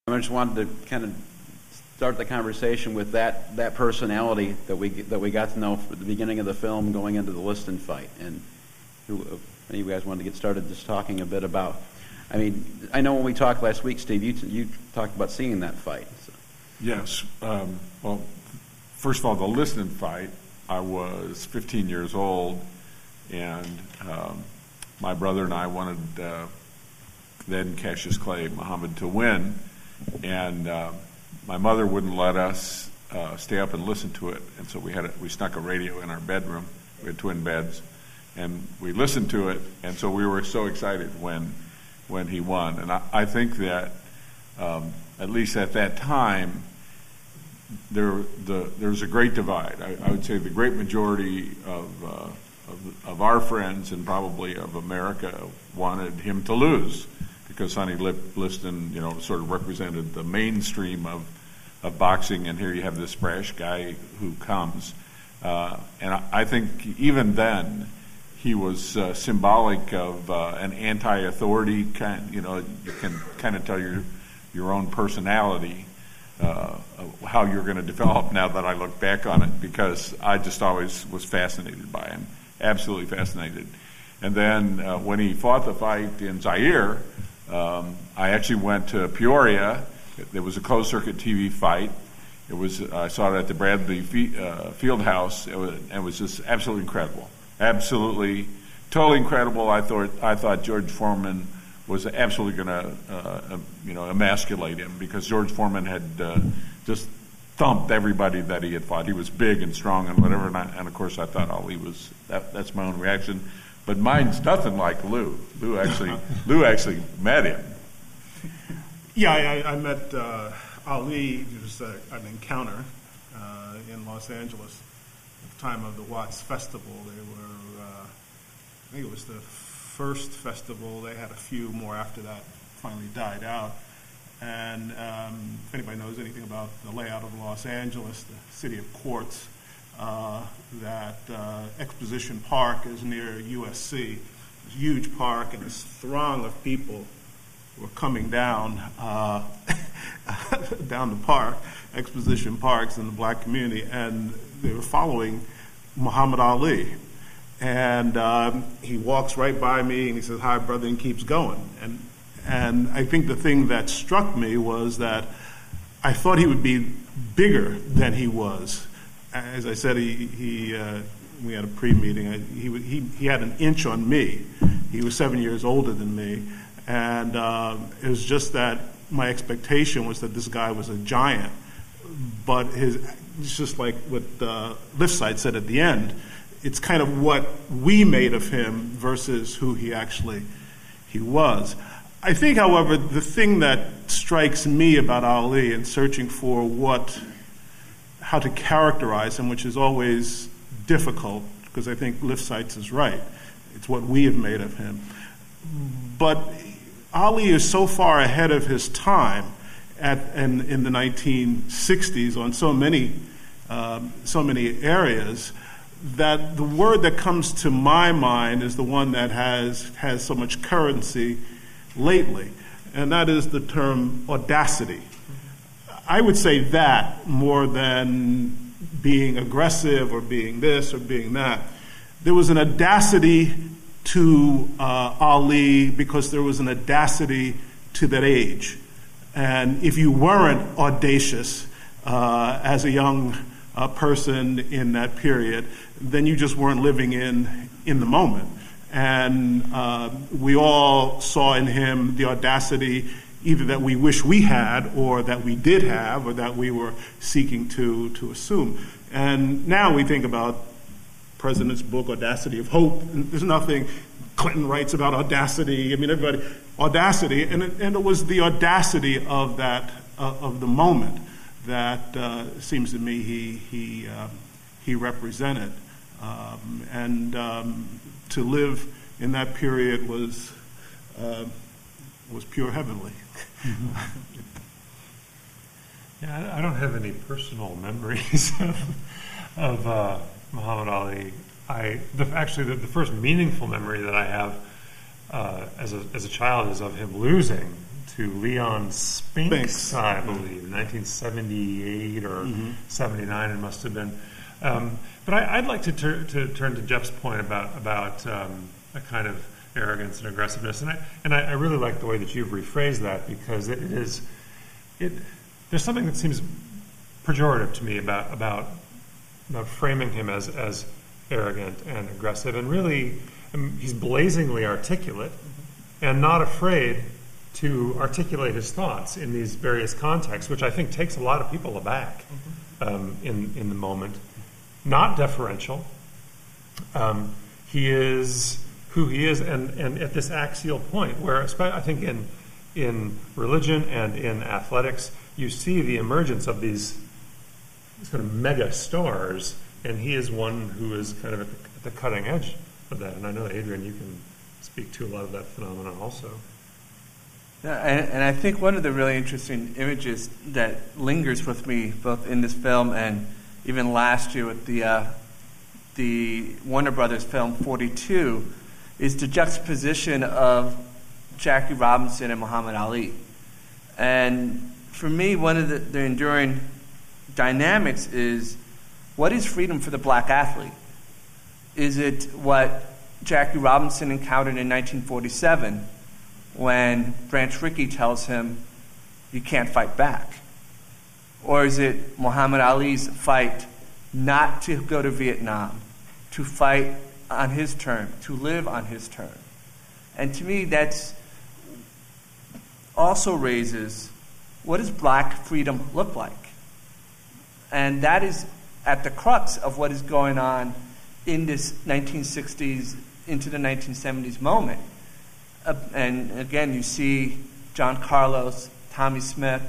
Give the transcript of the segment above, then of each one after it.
I just wanted to kind of start the conversation with that personality that we got to know at the beginning of the film, going into the Liston fight. And who, if any of you guys wanted to get started just talking a bit about. I mean, I know when we talked last week, Steve, you talked about seeing that fight. So. Yes. Well, first of all, the Liston fight, I was 15 years old, and my brother and I wanted then Cassius Clay Muhammad to win, and my mother wouldn't let us stay up and listen to it, and so we snuck a radio in our bedroom. We had twin beds, and we listened to it, and so we were so excited when he won. And I think that at least at that time, there's a great divide. I would say the great majority of our friends and probably of America wanted him to lose, because Sonny Liston, sort of represented the mainstream of boxing, and here you have this brash guy who comes. And I think even then, he was symbolic of an anti-authority kind. You can kind of tell your own personality, how you're going to develop now that I look back on it, because I just always was fascinated by him, absolutely fascinated. And then when he fought the fight in Zaire, I actually went to Peoria. There was a closed-circuit TV fight. I saw it at the Bradley Field House. It was just absolutely incredible. Absolutely, totally incredible. I thought George Foreman was absolutely going to, emasculate him, because George Foreman had just thumped everybody that he had fought. He was big and strong and whatever, and of course I thought Ali was. That's my own reaction, but mine's nothing like Lou. Lou actually met him. Yeah, I met Ali. It was an encounter in Los Angeles. Time of the Watts Festival. They were, I think it was the first festival. They had a few more after that, finally died out. And if anybody knows anything about the layout of Los Angeles, the city of courts, that Exposition Park is near USC. It's a huge park, and this throng of people were coming down down the park, Exposition Parks in the black community, and they were following Muhammad Ali. And he walks right by me and he says, "Hi, brother," and keeps going. And I think the thing that struck me was that I thought he would be bigger than he was. As I said, we had a pre-meeting. He had an inch on me. He was 7 years older than me. And it was just that my expectation was that this guy was a giant. But it's just like what Liftside said at the end. It's kind of what we made of him versus who he was. I think, however, the thing that strikes me about Ali in searching for how to characterize him, which is always difficult, because I think Liftsides is right. It's what we have made of him. But Ali is so far ahead of his time in the 1960s on so many areas, that the word that comes to my mind is the one that has so much currency lately, and that is the term audacity. I would say that more than being aggressive or being this or being that. There was an audacity to Ali because there was an audacity to that age. And if you weren't audacious as a young person in that period, then you just weren't living in the moment. And we all saw in him the audacity either that we wish we had or that we did have or that we were seeking to assume. And now we think about President's book, Audacity of Hope. And there's nothing Clinton writes about audacity. I mean, everybody, audacity. And it was the audacity of of the moment that seems to me he represented. To live in that period was pure heavenly. Yeah, I don't have any personal memories of Muhammad Ali. The first meaningful memory that I have as a child is of him losing to Leon Spinks, Spinks. I believe, 1978 or 79 it must have been. But I'd like to turn to Jeff's point about a kind of arrogance and aggressiveness, and I really like the way that you've rephrased that, because there's something that seems pejorative to me about framing him as arrogant and aggressive, and really he's blazingly articulate and not afraid to articulate his thoughts in these various contexts, which I think takes a lot of people aback in the moment. Not deferential. He is who he is, and at this axial point where I think in religion and in athletics, you see the emergence of these sort of mega stars, and he is one who is kind of at the cutting edge of that. And I know, Adrian, you can speak to a lot of that phenomenon also. And I think one of the really interesting images that lingers with me, both in this film and even last year with the Warner Brothers film 42, is the juxtaposition of Jackie Robinson and Muhammad Ali. And for me, one of the enduring dynamics is, what is freedom for the black athlete? Is it what Jackie Robinson encountered in 1947 when Branch Rickey tells him, you can't fight back? Or is it Muhammad Ali's fight not to go to Vietnam, to fight on his term, to live on his term? And to me, that's also raises, what does black freedom look like? And that is at the crux of what is going on in this 1960s into the 1970s moment. And again, you see John Carlos, Tommy Smith,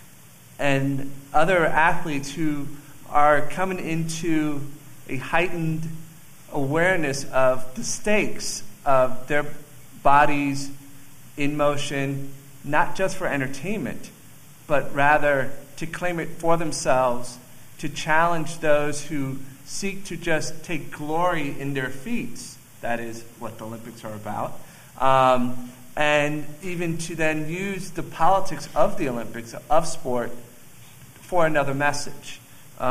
and other athletes who are coming into a heightened awareness of the stakes of their bodies in motion, not just for entertainment, but rather to claim it for themselves, to challenge those who seek to just take glory in their feats. That is what the Olympics are about. And even to then use the politics of the Olympics, of sport, for another message.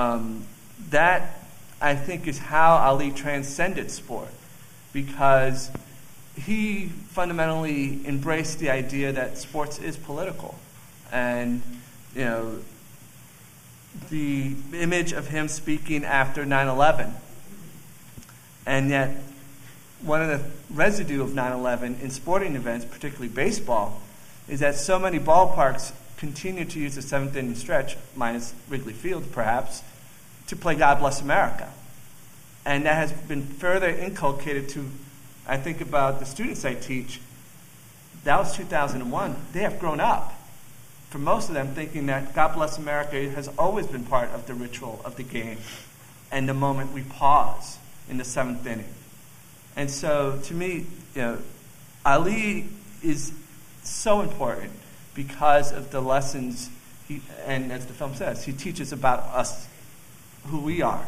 That, I think, is how Ali transcended sport, because he fundamentally embraced the idea that sports is political. And, you know, the image of him speaking after 9/11, and yet one of the residue of 9/11 in sporting events, particularly baseball, is that so many ballparks continue to use the seventh inning stretch, minus Wrigley Field perhaps, to play God Bless America. And that has been further inculcated to, I think about the students I teach, that was 2001. They have grown up, for most of them, thinking that God Bless America has always been part of the ritual of the game and the moment we pause in the seventh inning. And so, to me, you know, Ali is so important because of the lessons, and as the film says, he teaches about us, who we are.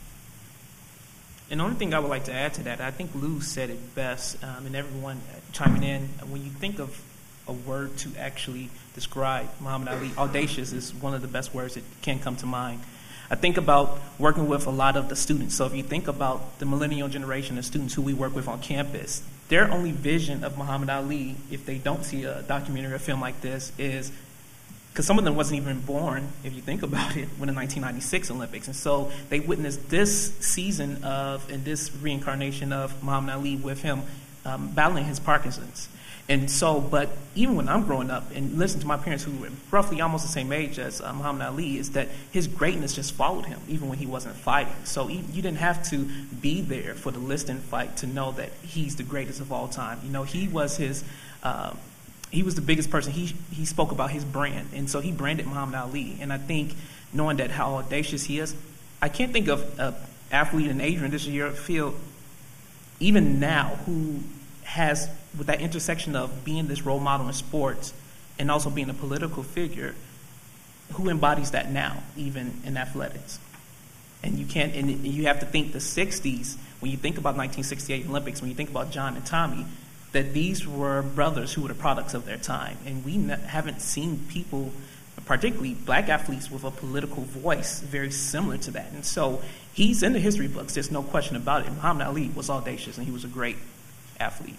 And the only thing I would like to add to that, I think Lou said it best, and everyone chiming in, when you think of a word to actually describe Muhammad Ali, audacious is one of the best words that can come to mind. I think about working with a lot of the students. So if you think about the millennial generation of students who we work with on campus, their only vision of Muhammad Ali, if they don't see a documentary or film like this, is because some of them wasn't even born, if you think about it, when the 1996 Olympics. And so they witnessed this season of, and this reincarnation of Muhammad Ali with him battling his Parkinson's. And so, but even when I'm growing up and listening to my parents who were roughly almost the same age as Muhammad Ali, is that his greatness just followed him, even when he wasn't fighting. So you didn't have to be there for the Liston fight to know that he's the greatest of all time. You know, he was his, he was the biggest person. He spoke about his brand, and so he branded Muhammad Ali. And I think knowing that how audacious he is, I can't think of an athlete in Adrian this year field, even now, who has, with that intersection of being this role model in sports and also being a political figure, who embodies that now, even in athletics. And you can't, and you have to think the 60s, when you think about 1968 Olympics, when you think about John and Tommy, that these were brothers who were the products of their time. And we haven't seen people, particularly black athletes, with a political voice very similar to that. And so he's in the history books. There's no question about it. Muhammad Ali was audacious, and he was a great athlete.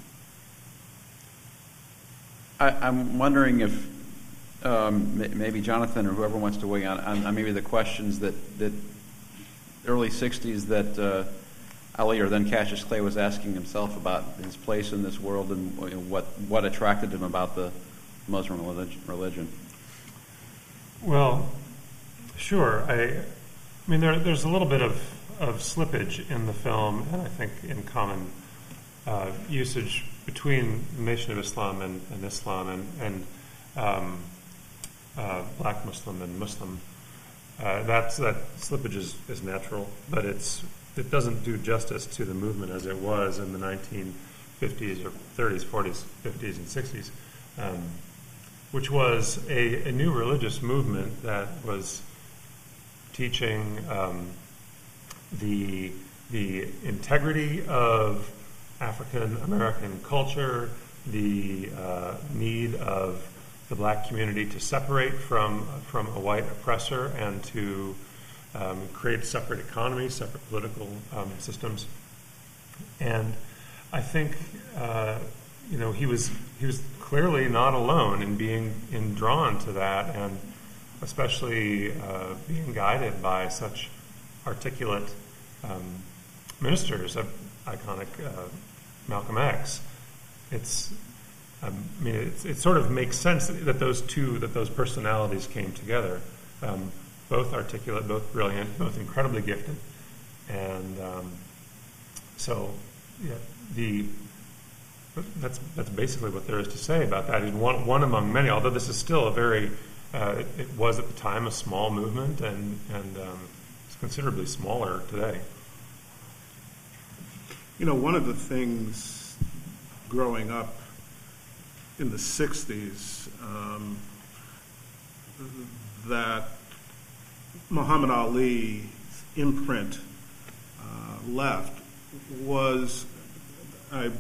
I'm wondering if maybe Jonathan or whoever wants to weigh on maybe the questions that early 60s that Ali, or then Cassius Clay, was asking himself about his place in this world and what attracted him about the Muslim religion. Well, sure. I mean, there's a little bit of slippage in the film, and I think in common usage between the Nation of Islam and Islam and black Muslim and Muslim. That slippage is natural, but it doesn't do justice to the movement as it was in the 1950s or 30s, 40s, 50s, and 60s, which was a new religious movement that was teaching the integrity of African American culture, the need of the black community to separate from a white oppressor and to create separate economies, separate political systems. And I think he was clearly not alone in being drawn to that, and especially being guided by such articulate ministers of iconic Malcolm X. It sort of makes sense that those personalities came together, both articulate, both brilliant, both incredibly gifted, and that's basically what there is to say about that. He's one among many. Although this is still it was at the time a small movement, and it's considerably smaller today. One of the things growing up in the 60s that Muhammad Ali's imprint left was, I'm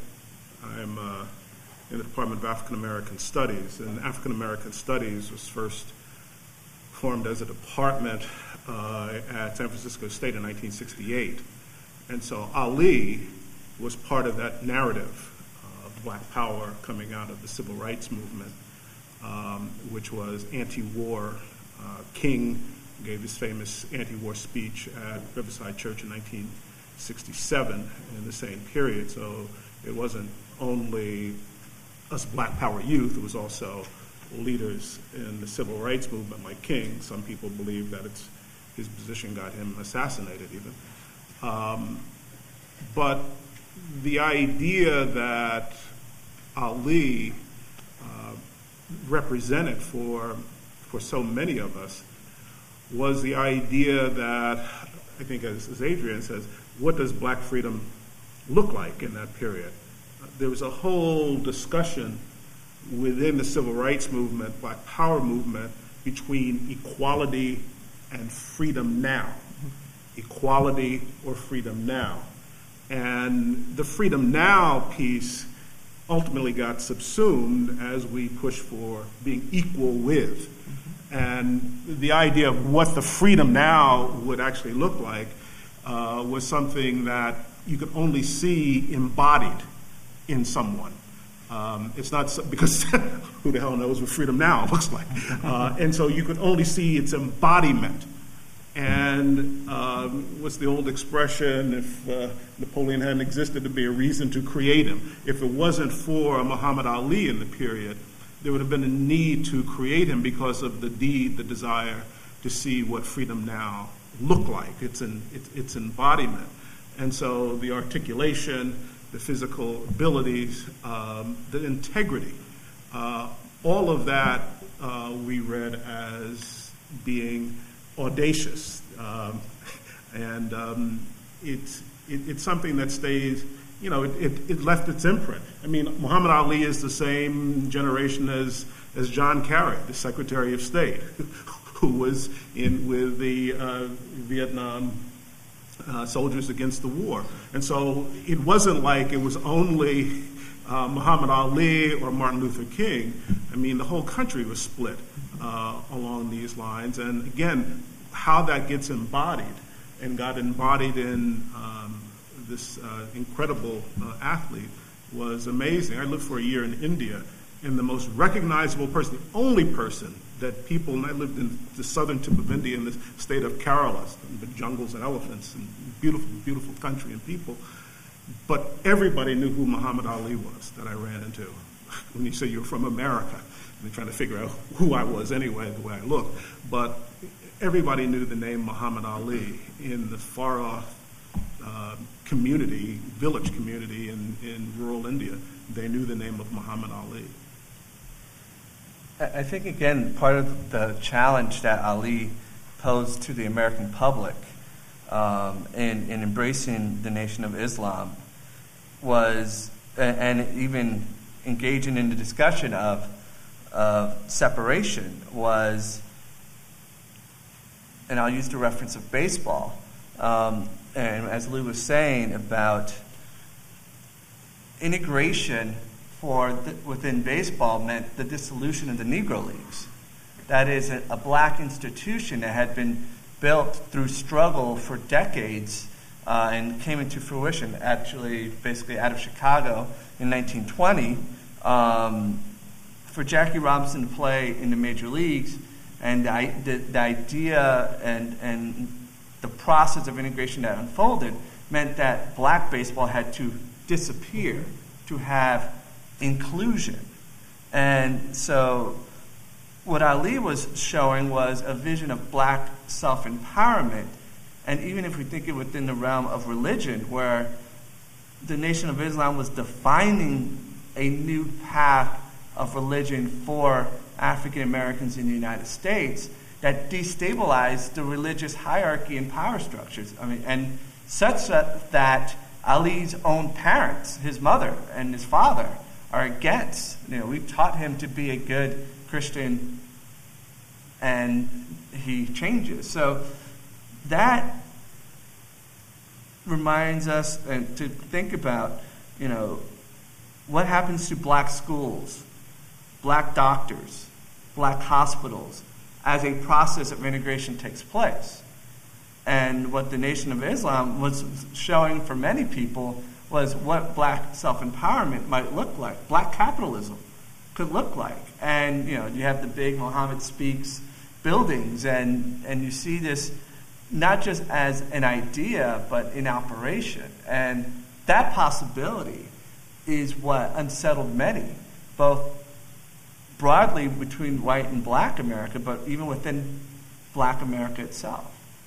in the Department of African American Studies, and African American Studies was first formed as a department at San Francisco State in 1968. And so Ali was part of that narrative of black power coming out of the civil rights movement, which was anti-war. King gave his famous anti-war speech at Riverside Church in 1967 in the same period. So it wasn't only us black power youth, it was also leaders in the civil rights movement like King. Some people believe that his position got him assassinated even. But the idea that Ali represented for so many of us was the idea that, I think as Adrian says, what does black freedom look like in that period? There was a whole discussion within the civil rights movement, black power movement, between equality and freedom now. Equality or freedom now. And the freedom now piece ultimately got subsumed as we pushed for being equal with. And the idea of what the freedom now would actually look like was something that you could only see embodied in someone. It's not because who the hell knows what freedom now looks like. And so you could only see its embodiment. And what's the old expression, if Napoleon hadn't existed, there'd be a reason to create him. If it wasn't for Muhammad Ali in the period, there would have been a need to create him because of the desire to see what freedom now looked like, its embodiment. And so the articulation, the physical abilities, the integrity, all of that we read as being audacious. And it's something that stays, it left its imprint. I mean, Muhammad Ali is the same generation as John Kerry, the Secretary of State, who was with the Vietnam Soldiers Against the War. And so it wasn't like it was only Muhammad Ali or Martin Luther King, I mean, the whole country was split along these lines. And again, how that gets embodied and got embodied in this incredible athlete was amazing. I lived for a year in India, and the most recognizable person, the only person that people, and I lived in the southern tip of India in the state of Kerala, the jungles and elephants, and beautiful, beautiful country and people, but everybody knew who Muhammad Ali was that I ran into. When you say you're from America, and they're trying to figure out who I was anyway, the way I looked, but everybody knew the name Muhammad Ali in the far-off community, village community in rural India. They knew the name of Muhammad Ali. I think, again, part of the challenge that Ali posed to the American public in embracing the Nation of Islam was, and even engaging in the discussion of separation, was, and I'll use the reference of baseball, and as Lou was saying about integration within baseball meant the dissolution of the Negro Leagues. That is a black institution that had been built through struggle for decades and came into fruition, actually, basically out of Chicago in 1920, for Jackie Robinson to play in the major leagues. And the idea and the process of integration that unfolded meant that black baseball had to disappear to have inclusion. And so what Ali was showing was a vision of black self-empowerment. And even if we think it within the realm of religion, where the Nation of Islam was defining a new path of religion for African Americans in the United States that destabilized the religious hierarchy and power structures. I mean, and such that Ali's own parents, his mother and his father, are against. We've taught him to be a good Christian, and he changes. So that reminds us to think about, what happens to black schools, black doctors, black hospitals, as a process of integration takes place. And what the Nation of Islam was showing for many people was what black self-empowerment might look like, black capitalism could look like. And, you have the big Muhammad Speaks buildings, and you see this not just as an idea, but in operation. And that possibility is what unsettled many, both broadly between white and black America, but even within black America itself.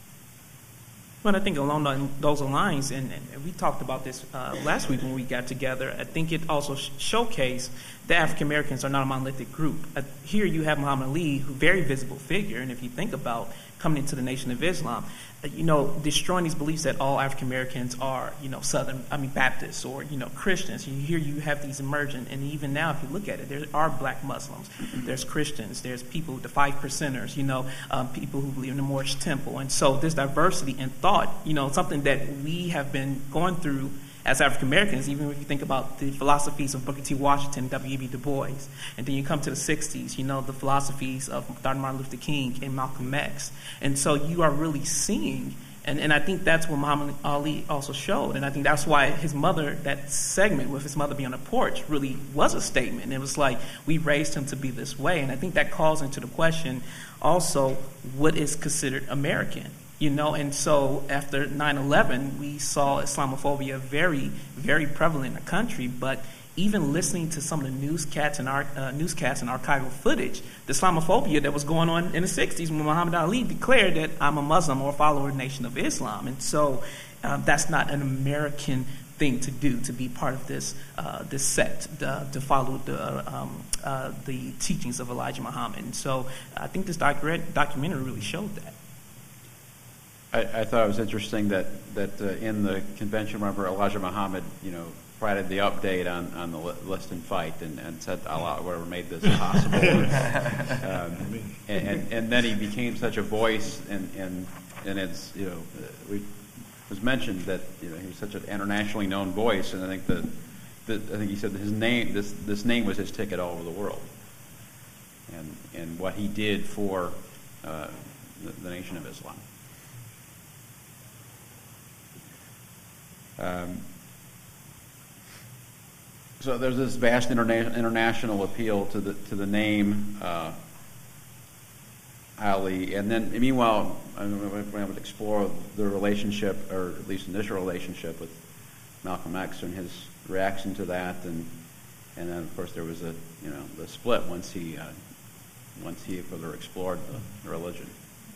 Well, I think along those lines, and we talked about this last week when we got together, I think it also showcased that African Americans are not a monolithic group. Here you have Muhammad Ali, who very visible figure, and if you think about coming into the Nation of Islam, destroying these beliefs that all African Americans are, Baptists or, Christians. Here you have these emergent, and even now if you look at it, there are black Muslims, there's Christians, there's people, the 5%ers, people who believe in the Moorish temple. And so there's diversity in thought, something that we have been going through as African Americans, even if you think about the philosophies of Booker T. Washington, W.E.B. Du Bois, and then you come to the 60s, the philosophies of Dr. Martin Luther King and Malcolm X. And so you are really seeing, and I think that's what Muhammad Ali also showed, and I think that's why his mother, that segment with his mother being on the porch, really was a statement. It was like, we raised him to be this way, and I think that calls into the question also, what is considered American? And so after 9/11, we saw Islamophobia very, very prevalent in the country. But even listening to some of the newscasts and archival footage, the Islamophobia that was going on in the 60s when Muhammad Ali declared that I'm a Muslim or a follower of the Nation of Islam. And so that's not an American thing to do, to be part of this sect, to follow the teachings of Elijah Muhammad. And so I think this documentary really showed that. I thought it was interesting that in the convention, remember Elijah Muhammad, provided the update on the Liston fight and said Allah, whatever made this possible. And then he became such a voice, and it's it was mentioned that he was such an internationally known voice, and I think that I think he said his name, this name was his ticket all over the world, and what he did for the Nation of Islam. So there's this vast international appeal to the name Ali, and then meanwhile, I would explore the relationship, or at least initial relationship, with Malcolm X and his reaction to that, and then of course there was the split once he further explored the religion.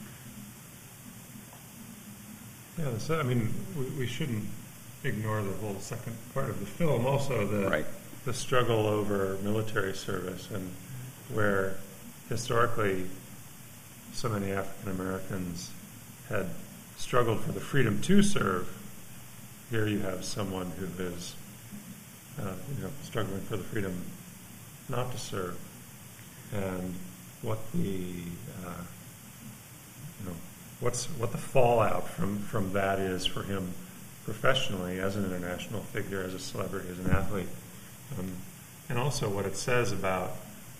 Yeah, so, I mean, we shouldn't ignore the whole second part of the film. Also, the struggle over military service, and where historically so many African Americans had struggled for the freedom to serve. Here you have someone who is, struggling for the freedom not to serve, and what what the fallout from that is for him professionally, as an international figure, as a celebrity, as an athlete, and also what it says about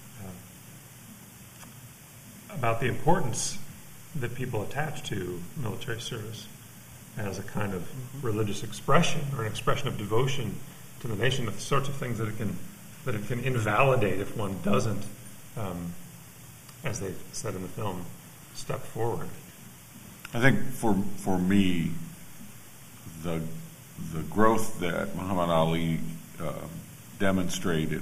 the importance that people attach to military service as a kind of religious expression, or an expression of devotion to the nation, the sorts of things that it can invalidate if one doesn't, as they said in the film, step forward. I think for me, the growth that Muhammad Ali demonstrated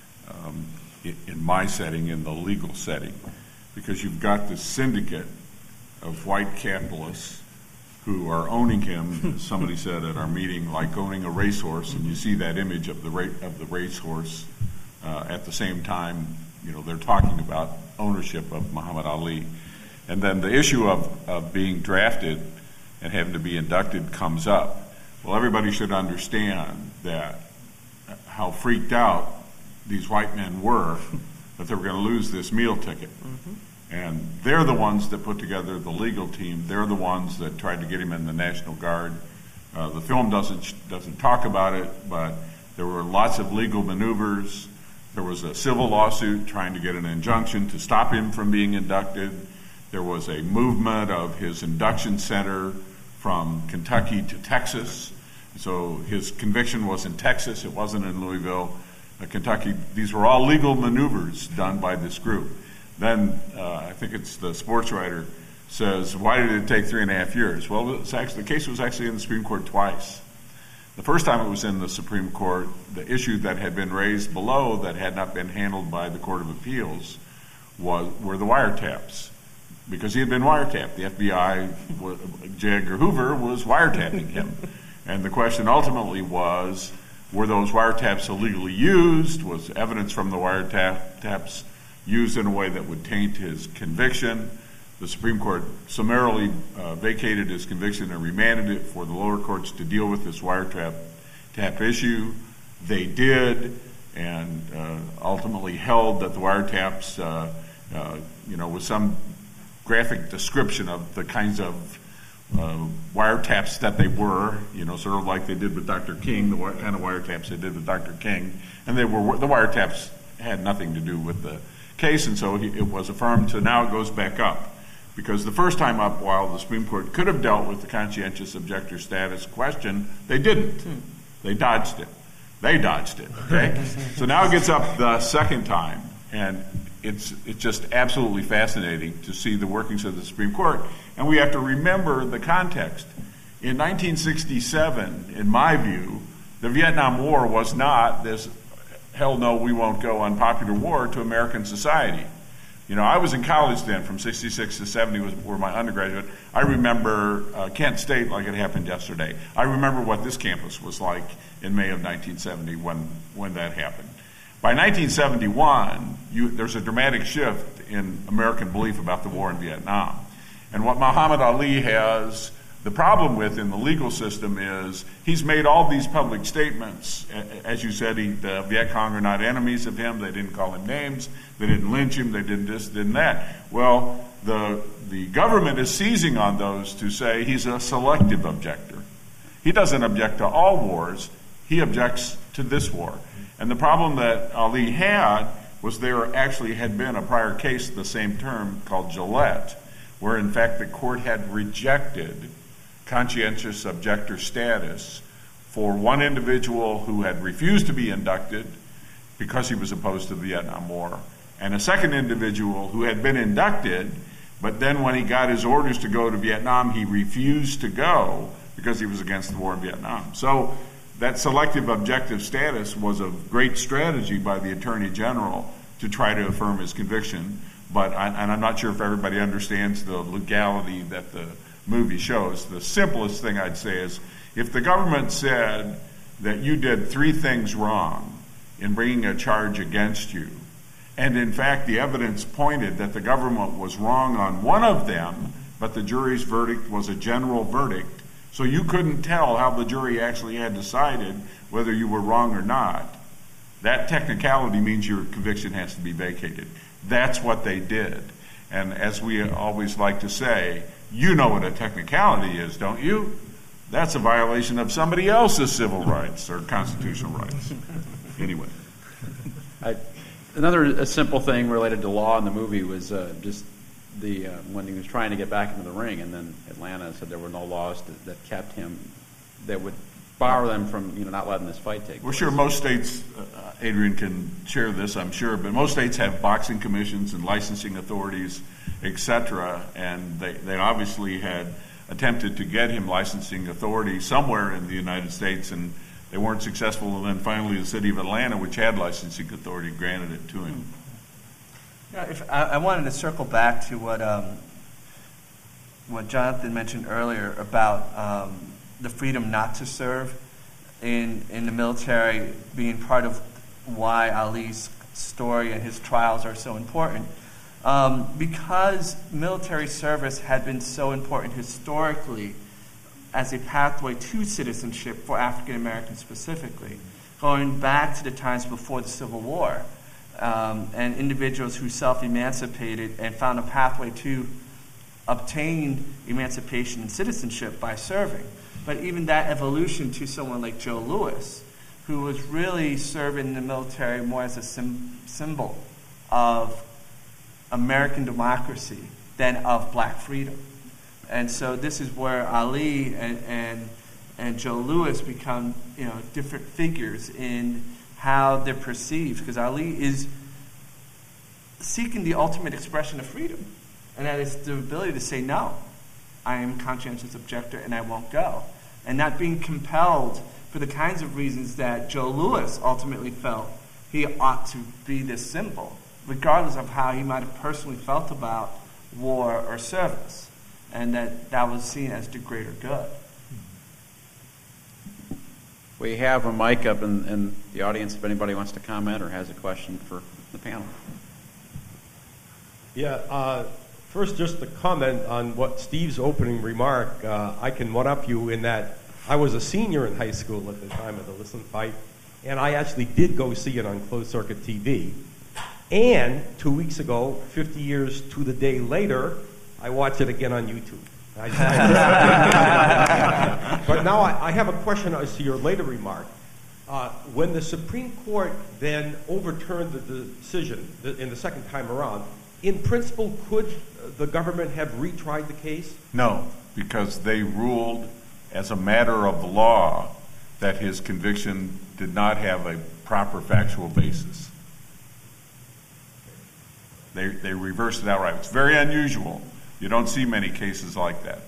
in my setting, in the legal setting, because you've got this syndicate of white capitalists who are owning him, as somebody said at our meeting, like owning a racehorse, and you see that image of the racehorse at the same time, they're talking about ownership of Muhammad Ali. And then the issue of being drafted and having to be inducted comes up. Well, everybody should understand that how freaked out these white men were that they were going to lose this meal ticket. Mm-hmm. And they're the ones that put together the legal team. They're the ones that tried to get him in the National Guard. The film doesn't talk about it, but there were lots of legal maneuvers. There was a civil lawsuit trying to get an injunction to stop him from being inducted. There was a movement of his induction center from Kentucky to Texas. So his conviction was in Texas. It wasn't in Louisville, Kentucky. These were all legal maneuvers done by this group. Then I think it's the sports writer says, why did it take 3.5 years? Well, the case was actually in the Supreme Court twice. The first time it was in the Supreme Court, the issue that had been raised below that had not been handled by the Court of Appeals were the wiretaps. Because he had been wiretapped. The FBI, J. Edgar Hoover, was wiretapping him. And the question ultimately was, were those wiretaps illegally used? Was evidence from the wiretaps used in a way that would taint his conviction? The Supreme Court summarily vacated his conviction and remanded it for the lower courts to deal with this wiretap issue. They did, and ultimately held that the wiretaps, with some graphic description of the kinds of wiretaps that they were, sort of like they did with Dr. King, the kind of wiretaps they did with Dr. King, and the wiretaps had nothing to do with the case, and so it was affirmed. So now it goes back up, because the first time up, while the Supreme Court could have dealt with the conscientious objector status question, they didn't. They dodged it. Okay? So now it gets up the second time, and it's just absolutely fascinating to see the workings of the Supreme Court. And we have to remember the context. In 1967, in my view, the Vietnam War was not this hell no, we won't go unpopular war to American society. I was in college then, from 66 to 70 were my undergraduate. I remember Kent State like it happened yesterday. I remember what this campus was like in May of 1970 when that happened. By 1971, there's a dramatic shift in American belief about the war in Vietnam. And what Muhammad Ali has the problem with in the legal system is he's made all these public statements. As you said, the Viet Cong are not enemies of him. They didn't call him names. They didn't lynch him. They didn't this, didn't that. Well, the government is seizing on those to say he's a selective objector. He doesn't object to all wars. He objects to this war. And the problem that Ali had was there actually had been a prior case of the same term called Gillette, where in fact the court had rejected conscientious objector status for one individual who had refused to be inducted because he was opposed to the Vietnam War, and a second individual who had been inducted, but then when he got his orders to go to Vietnam, he refused to go because he was against the war in Vietnam. So that selective objective status was a great strategy by the Attorney General to try to affirm his conviction, and I'm not sure if everybody understands the legality that the movie shows. The simplest thing I'd say is, if the government said that you did 3 things wrong in bringing a charge against you, and in fact the evidence pointed that the government was wrong on one of them, but the jury's verdict was a general verdict, so you couldn't tell how the jury actually had decided whether you were wrong or not, that technicality means your conviction has to be vacated. That's what they did. And as we always like to say, you know what a technicality is, don't you? That's a violation of somebody else's civil rights or constitutional rights. Anyway. Another simple thing related to law in the movie was just when he was trying to get back into the ring, and then Atlanta said there were no laws that kept him, that would bar them from not letting this fight take place. Well, sure, most states, Adrian can share this, I'm sure, but most states have boxing commissions and licensing authorities, etc., and they obviously had attempted to get him licensing authority somewhere in the United States, and they weren't successful, and then finally the city of Atlanta, which had licensing authority, granted it to him. Yeah, I wanted to circle back to what Jonathan mentioned earlier about the freedom not to serve in the military being part of why Ali's story and his trials are so important. Because military service had been so important historically as a pathway to citizenship for African Americans specifically, going back to the times before the Civil War, and individuals who self-emancipated and found a pathway to obtain emancipation and citizenship by serving. But even that evolution to someone like Joe Louis, who was really serving in the military more as a symbol of American democracy than of black freedom. And so this is where Ali and Joe Louis become different figures in how they're perceived, because Ali is seeking the ultimate expression of freedom, and that is the ability to say, no, I am a conscientious objector and I won't go. And not being compelled for the kinds of reasons that Joe Louis ultimately felt he ought to be this symbol, regardless of how he might have personally felt about war or service, and that was seen as the greater good. We have a mic up in the audience if anybody wants to comment or has a question for the panel. Yeah, first just a comment on what Steve's opening remark. I can one-up you in that I was a senior in high school at the time of the Liston fight, and I actually did go see it on closed-circuit TV. And 2 weeks ago, 50 years to the day later, I watched it again on YouTube. But now I have a question as to your later remark. When the Supreme Court then overturned the decision in the second time around, in principle, could the government have retried the case? No, because they ruled as a matter of law that his conviction did not have a proper factual basis. They reversed it outright. It's very unusual. You don't see many cases like that.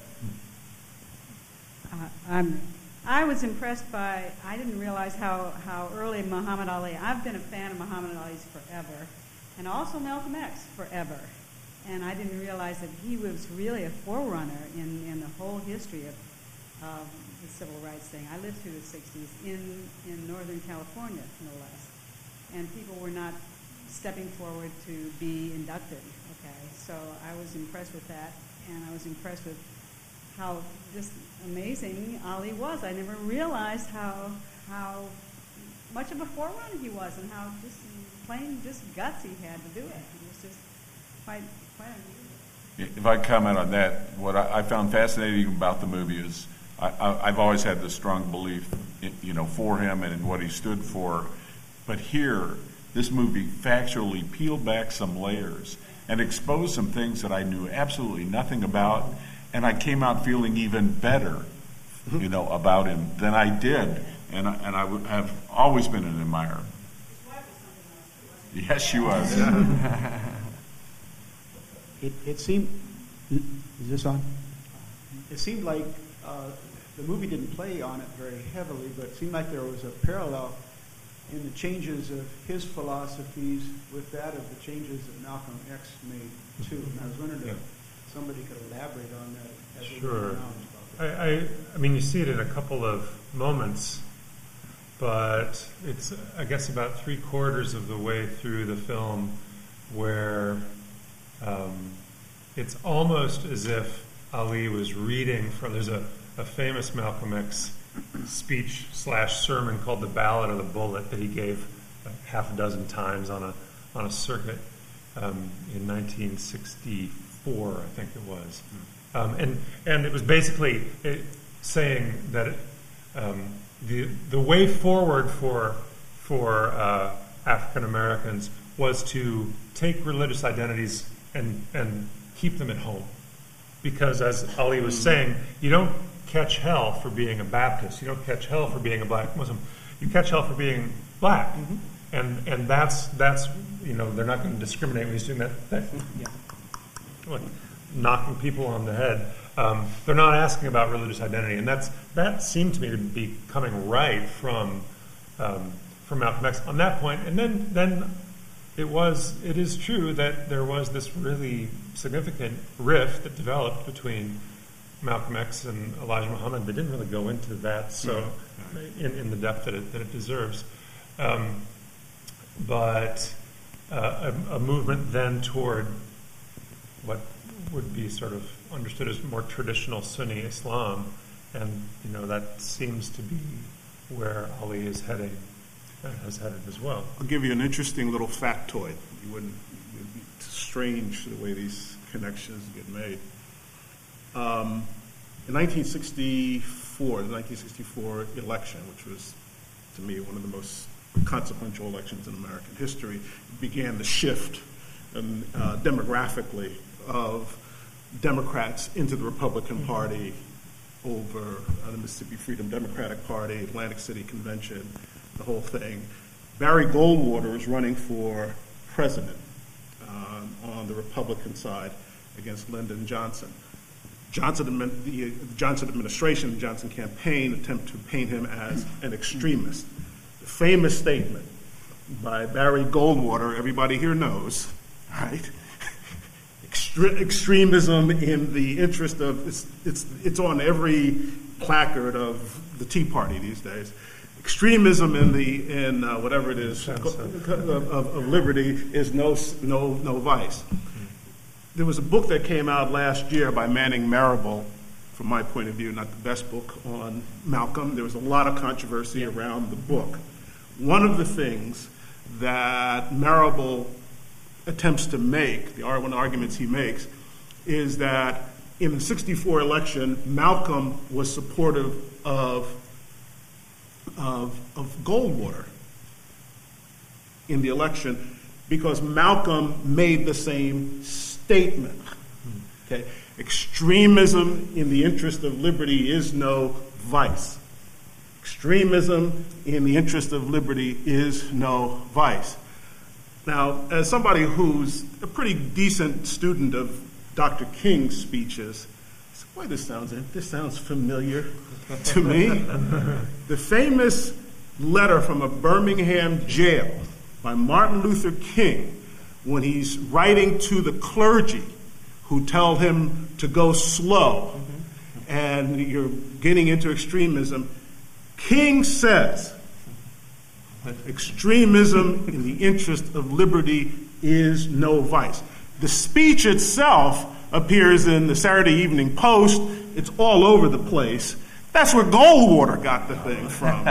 I was impressed by, I didn't realize how early Muhammad Ali, I've been a fan of Muhammad Ali's forever, and also Malcolm X forever. And I didn't realize that he was really a forerunner in the whole history of the civil rights thing. I lived through the 60s in Northern California, no less. And people were not stepping forward to be inducted, okay? So I was impressed with that, and I was impressed with how just amazing Ali was. I never realized how much of a forerunner he was, and how just plain guts he had to do it. It was just quite unusual. If I comment on that, what I found fascinating about the movie is I've always had this strong belief for him and in what he stood for. But here, this movie factually peeled back some layers and exposed some things that I knew absolutely nothing about, and I came out feeling even better, about him than I did, and I have always been an admirer. Yes, she was. It seemed. Is this on? It seemed like the movie didn't play on it very heavily, but it seemed like there was a parallel in the changes of his philosophies with that of the changes that Malcolm X made too. And I was wondering if somebody could elaborate on that. As Sure. I mean, you see it in a couple of moments, but it's, I guess, about 3/4 of the way through the film where it's almost as if Ali was reading from, there's a famous Malcolm X speech / sermon called The Ballad of the Bullet that he gave like half a dozen times on a circuit in 1964, I think it was. And it was basically saying that the way forward for African Americans was to take religious identities and keep them at home, because as Ali was saying, you don't catch hell for being a Baptist, you don't catch hell for being a black Muslim, you catch hell for being black, and that's they're not going to discriminate when he's doing that like knocking people on the head. They're not asking about religious identity, and that seemed to me to be coming right from Malcolm X on that point. And then it is true that there was this really significant rift that developed between Malcolm X and Elijah Muhammad. They didn't really go into that in the depth that it deserves, but a movement then toward what would be sort of understood as more traditional Sunni Islam, and that seems to be where Ali is heading, has headed as well. I'll give you an interesting little factoid. It'd be strange the way these connections get made. In 1964, the 1964 election, which was, to me, one of the most consequential elections in American history, began the shift demographically of Democrats into the Republican Party over the Mississippi Freedom Democratic Party, Atlantic City Convention, the whole thing. Barry Goldwater is running for president on the Republican side against Lyndon Johnson. The Johnson administration, the Johnson campaign attempt to paint him as an extremist. The famous statement by Barry Goldwater, everybody here knows, right? Extremism in the interest of, it's on every placard of the Tea Party these days. Extremism in whatever it is of liberty is no vice. There was a book that came out last year by Manning Marable, from my point of view, not the best book on Malcolm. There was a lot of controversy around the book. One of the things that Marable attempts to make, one of the arguments he makes, is that in the 64 election, Malcolm was supportive of Goldwater in the election because Malcolm made the same statement. Okay? Extremism in the interest of liberty is no vice. Extremism in the interest of liberty is no vice. Now, as somebody who's a pretty decent student of Dr. King's speeches, I said, boy, this sounds familiar to me. The famous letter from a Birmingham jail by Martin Luther King when he's writing to the clergy who tell him to go slow and you're getting into extremism. King says that extremism in the interest of liberty is no vice. The speech itself appears in the Saturday Evening Post. It's all over the place. That's where Goldwater got the thing from.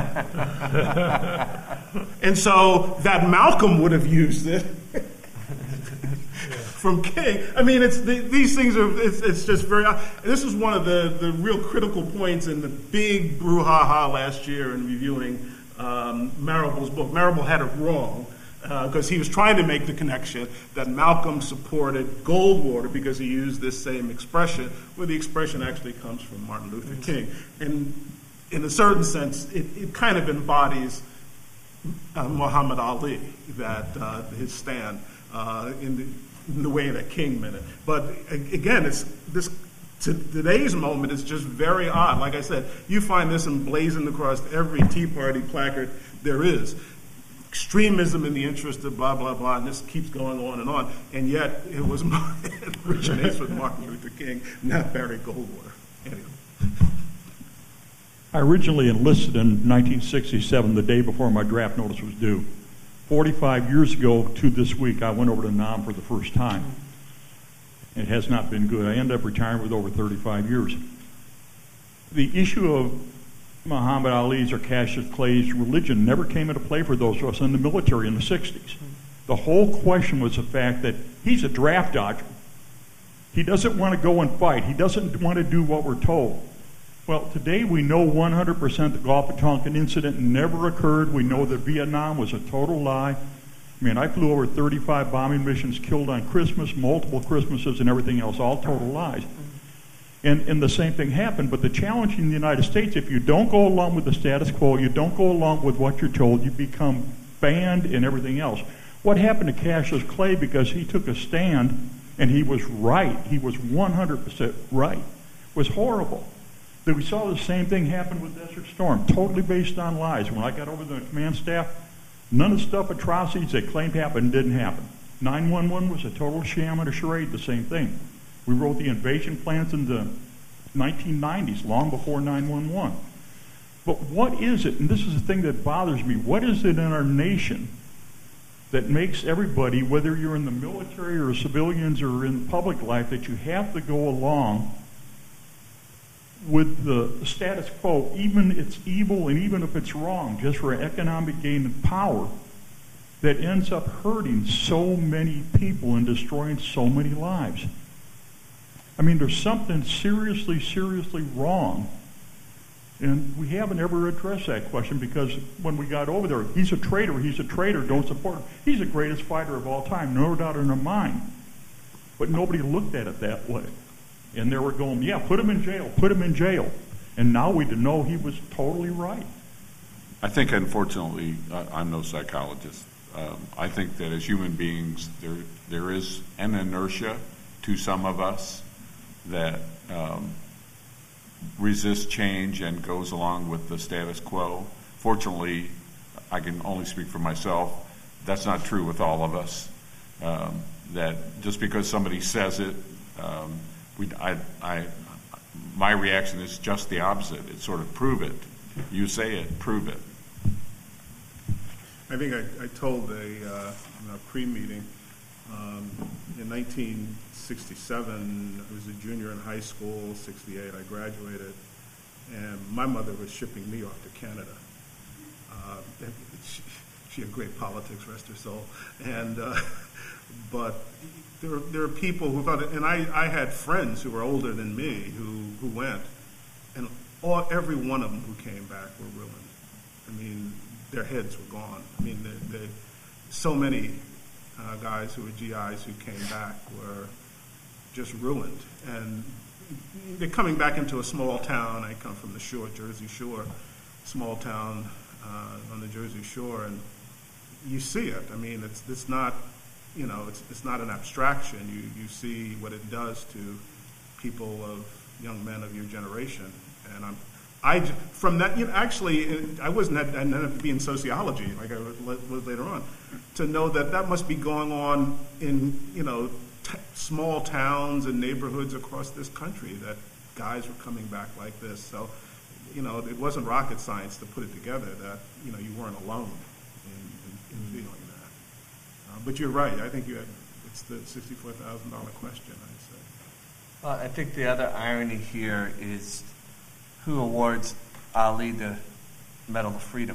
And so that Malcolm would have used it from King. I mean, these things are, it's just very, this is one of the real critical points in the big brouhaha last year in reviewing Marable's book. Marable had it wrong because he was trying to make the connection that Malcolm supported Goldwater because he used this same expression, where the expression actually comes from Martin Luther King. And in a certain sense, it kind of embodies Muhammad Ali, that his stand in the way that King meant it. But again, today's moment is just very odd. Like I said, you find this emblazoned across every Tea Party placard there is. Extremism in the interest of blah, blah, blah, and this keeps going on. And yet, it originates with Martin Luther King, not Barry Goldwater. Anyway. I originally enlisted in 1967, the day before my draft notice was due. 45 years ago to this week, I went over to Nam for the first time. It has not been good. I ended up retiring with over 35 years. The issue of Muhammad Ali's or Cassius Clay's religion never came into play for those of us in the military in the 60s. The whole question was the fact that he's a draft dodger. He doesn't want to go and fight. He doesn't want to do what we're told. Well, today we know 100% the Gulf of Tonkin incident never occurred. We know that Vietnam was a total lie. I mean, I flew over 35 bombing missions, killed on Christmas, multiple Christmases, and everything else, all total lies. And the same thing happened, but the challenge in the United States, if you don't go along with the status quo, you don't go along with what you're told, you become banned and everything else. What happened to Cassius Clay, because he took a stand and he was right, he was 100% right, was horrible. That we saw the same thing happen with Desert Storm, totally based on lies. When I got over the command staff, none of the stuff, atrocities they claimed happened, didn't happen. 9/11 was a total sham and a charade, the same thing. We wrote the invasion plans in the 1990s, long before 9/11. But what is it, and this is the thing that bothers me, what is it in our nation that makes everybody, whether you're in the military or civilians or in public life, that you have to go along with the status quo, even if it's evil and even if it's wrong, just for economic gain and power, that ends up hurting so many people and destroying so many lives? I mean, there's something seriously, seriously wrong. And we haven't ever addressed that question, because when we got over there, he's a traitor, don't support him. He's the greatest fighter of all time, no doubt in our mind. But nobody looked at it that way. And they were going, yeah, put him in jail. And now we know he was totally right. I think, unfortunately, I'm no psychologist. I think that as human beings, there is an inertia to some of us that resists change and goes along with the status quo. Fortunately, I can only speak for myself. That's not true with all of us. That just because somebody says it, my reaction is just the opposite. It's sort of prove it. You say it, prove it. I think I told in a pre-meeting in 1967, I was a junior in high school. 68, I graduated, and my mother was shipping me off to Canada. She had great politics, rest her soul. And but there are people who thought, and I had friends who were older than me who went, and every one of them who came back were ruined. I mean, their heads were gone. I mean, so many guys who were GIs who came back were just ruined. And they're coming back into a small town. I come from the shore, Jersey Shore, small town on the Jersey Shore, and you see it. I mean, it's not, it's not an abstraction. You see what it does to people young men of your generation. And from that, actually, I ended up being sociology, like I was later on, to know that must be going on in, small towns and neighborhoods across this country, that guys were coming back like this. So, it wasn't rocket science to put it together that, you weren't alone in feeling that. But you're right. I think it's the $64,000 question, I'd say. Well, I think the other irony here is who awards Ali the Medal of Freedom.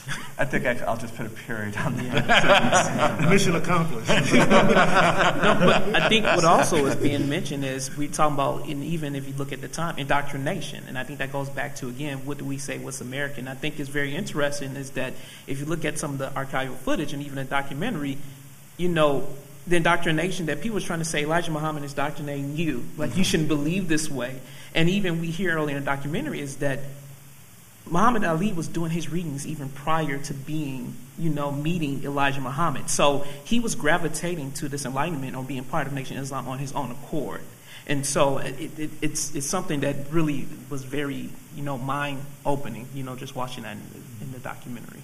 I think I'll just put a period on that. Mission accomplished. No, but I think what also is being mentioned is we talking about, and even if you look at the time, indoctrination, and I think that goes back to, again, what do we say what's American? I think it's very interesting is that if you look at some of the archival footage and even the documentary, you know, the indoctrination that people are trying to say Elijah Muhammad is indoctrinating you, like you shouldn't believe this way. And even we hear earlier in the documentary is that Muhammad Ali was doing his readings even prior to being, you know, meeting Elijah Muhammad. So he was gravitating to this enlightenment or being part of Nation of Islam on his own accord. And so it's something that really was very, you know, mind-opening, you know, just watching that in the documentary.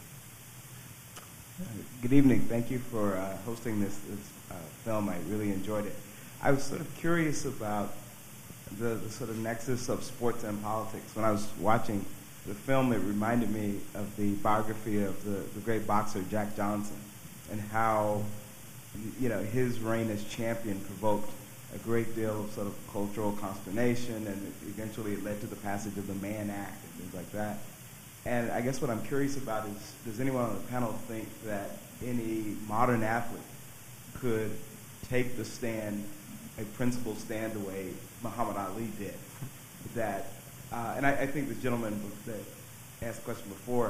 Good evening. Thank you for hosting this film. I really enjoyed it. I was sort of curious about the sort of nexus of sports and politics. When I was watching the film, it reminded me of the biography of the great boxer Jack Johnson, and how, you know, his reign as champion provoked a great deal of sort of cultural consternation, and eventually it led to the passage of the Mann Act and things like that. And I guess what I'm curious about is, does anyone on the panel think that any modern athlete could take the stand, a principled stand the way Muhammad Ali did? That and I think the gentleman that asked the question before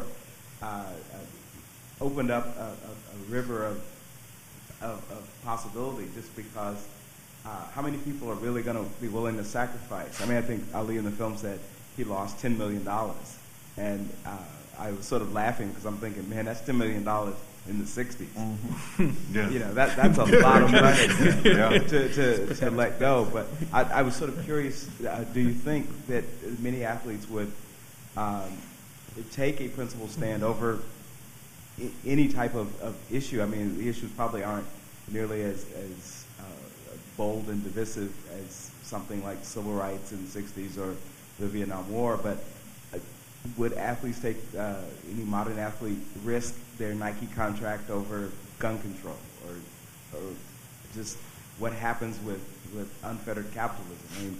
opened up a river of possibility, just because how many people are really going to be willing to sacrifice? I mean, I think Ali in the film said he lost $10 million. And I was sort of laughing because I'm thinking, man, that's $10 million in the 60s. Mm-hmm. Yeah. You know, that's a lot of money to let go. But I was sort of curious, do you think that many athletes would take a principled stand over any type of issue? I mean, the issues probably aren't nearly as bold and divisive as something like civil rights in the 60s or the Vietnam War, but would athletes take, any modern athlete risk their Nike contract over gun control, or just what happens with unfettered capitalism? I mean,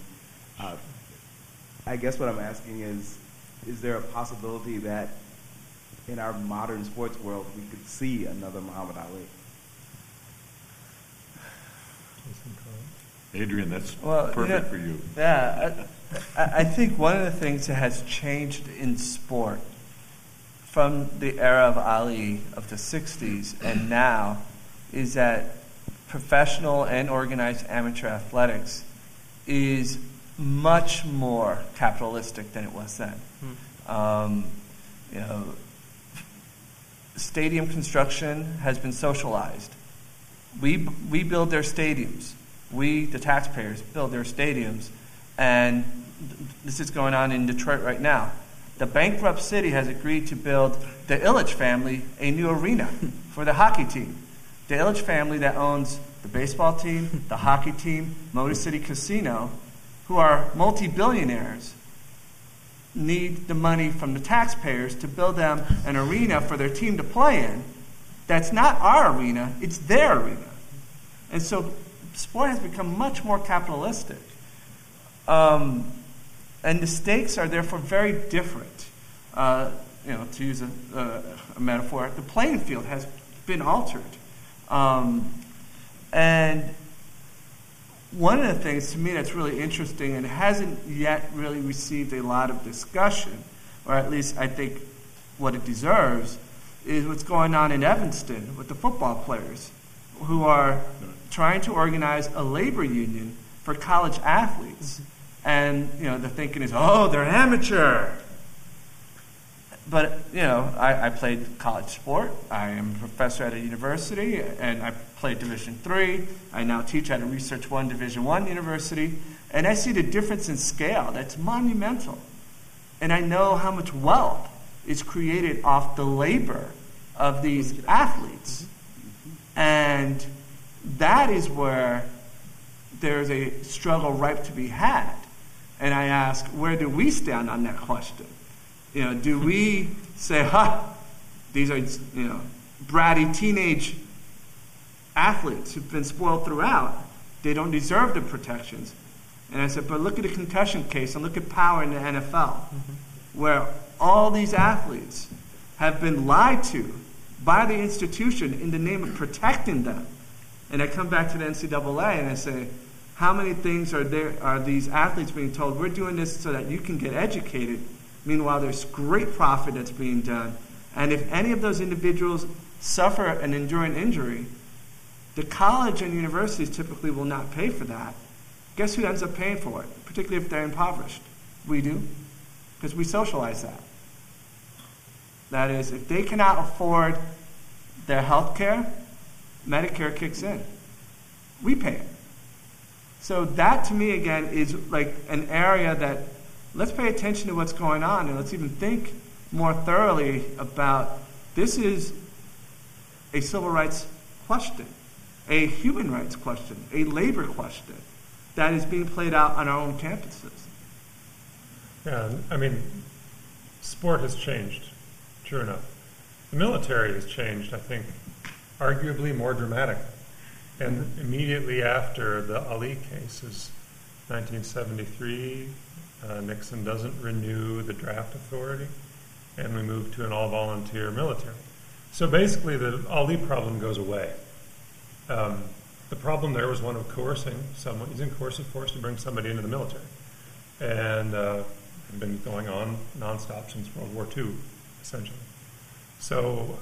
I guess what I'm asking is there a possibility that in our modern sports world we could see another Muhammad Ali? Adrian, that's perfect for you. Yeah, I think one of the things that has changed in sport from the era of Ali of the 60s and now is that professional and organized amateur athletics is much more capitalistic than it was then. You know, stadium construction has been socialized. We build their stadiums. We, the taxpayers, build their stadiums, and this is going on in Detroit right now. The bankrupt city has agreed to build the Ilitch family a new arena for the hockey team. The Ilitch family that owns the baseball team, the hockey team, Motor City Casino, who are multi-billionaires, need the money from the taxpayers to build them an arena for their team to play in. That's not our arena, it's their arena. And so sport has become much more capitalistic. And the stakes are therefore very different. You know, to use a metaphor, the playing field has been altered. And one of the things to me that's really interesting and hasn't yet really received a lot of discussion, or at least I think what it deserves, is what's going on in Evanston with the football players who are trying to organize a labor union for college athletes. And, you know, the thinking is, oh, they're amateur. But, you know, I played college sport. I am a professor at a university, and I played Division III. I now teach at a Research I, Division I university. And I see the difference in scale. That's monumental. And I know how much wealth is created off the labor of these athletes. And that is where there's a struggle ripe to be had. And I ask, where do we stand on that question? You know, do we say, these are, you know, bratty teenage athletes who've been spoiled throughout. They don't deserve the protections. And I said, but look at the concussion case and look at power in the NFL, where all these athletes have been lied to by the institution in the name of protecting them. And I come back to the NCAA and I say, how many things are these athletes being told, we're doing this so that you can get educated? Meanwhile, there's great profit that's being done. And if any of those individuals suffer an enduring injury, the college and universities typically will not pay for that. Guess who ends up paying for it, particularly if they're impoverished? We do, because we socialize that. That is, if they cannot afford their health care, Medicare kicks in. We pay it. So that, to me, again, is like an area that let's pay attention to what's going on, and let's even think more thoroughly about this is a civil rights question, a human rights question, a labor question that is being played out on our own campuses. Yeah, I mean, sport has changed, sure enough. The military has changed, I think, arguably more dramatically. And immediately after the Ali cases, 1973, Nixon doesn't renew the draft authority, and we move to an all-volunteer military. So basically, the Ali problem goes away. The problem there was one of coercing someone, using coercive force to bring somebody into the military. And it's been going on nonstop since World War II, essentially. So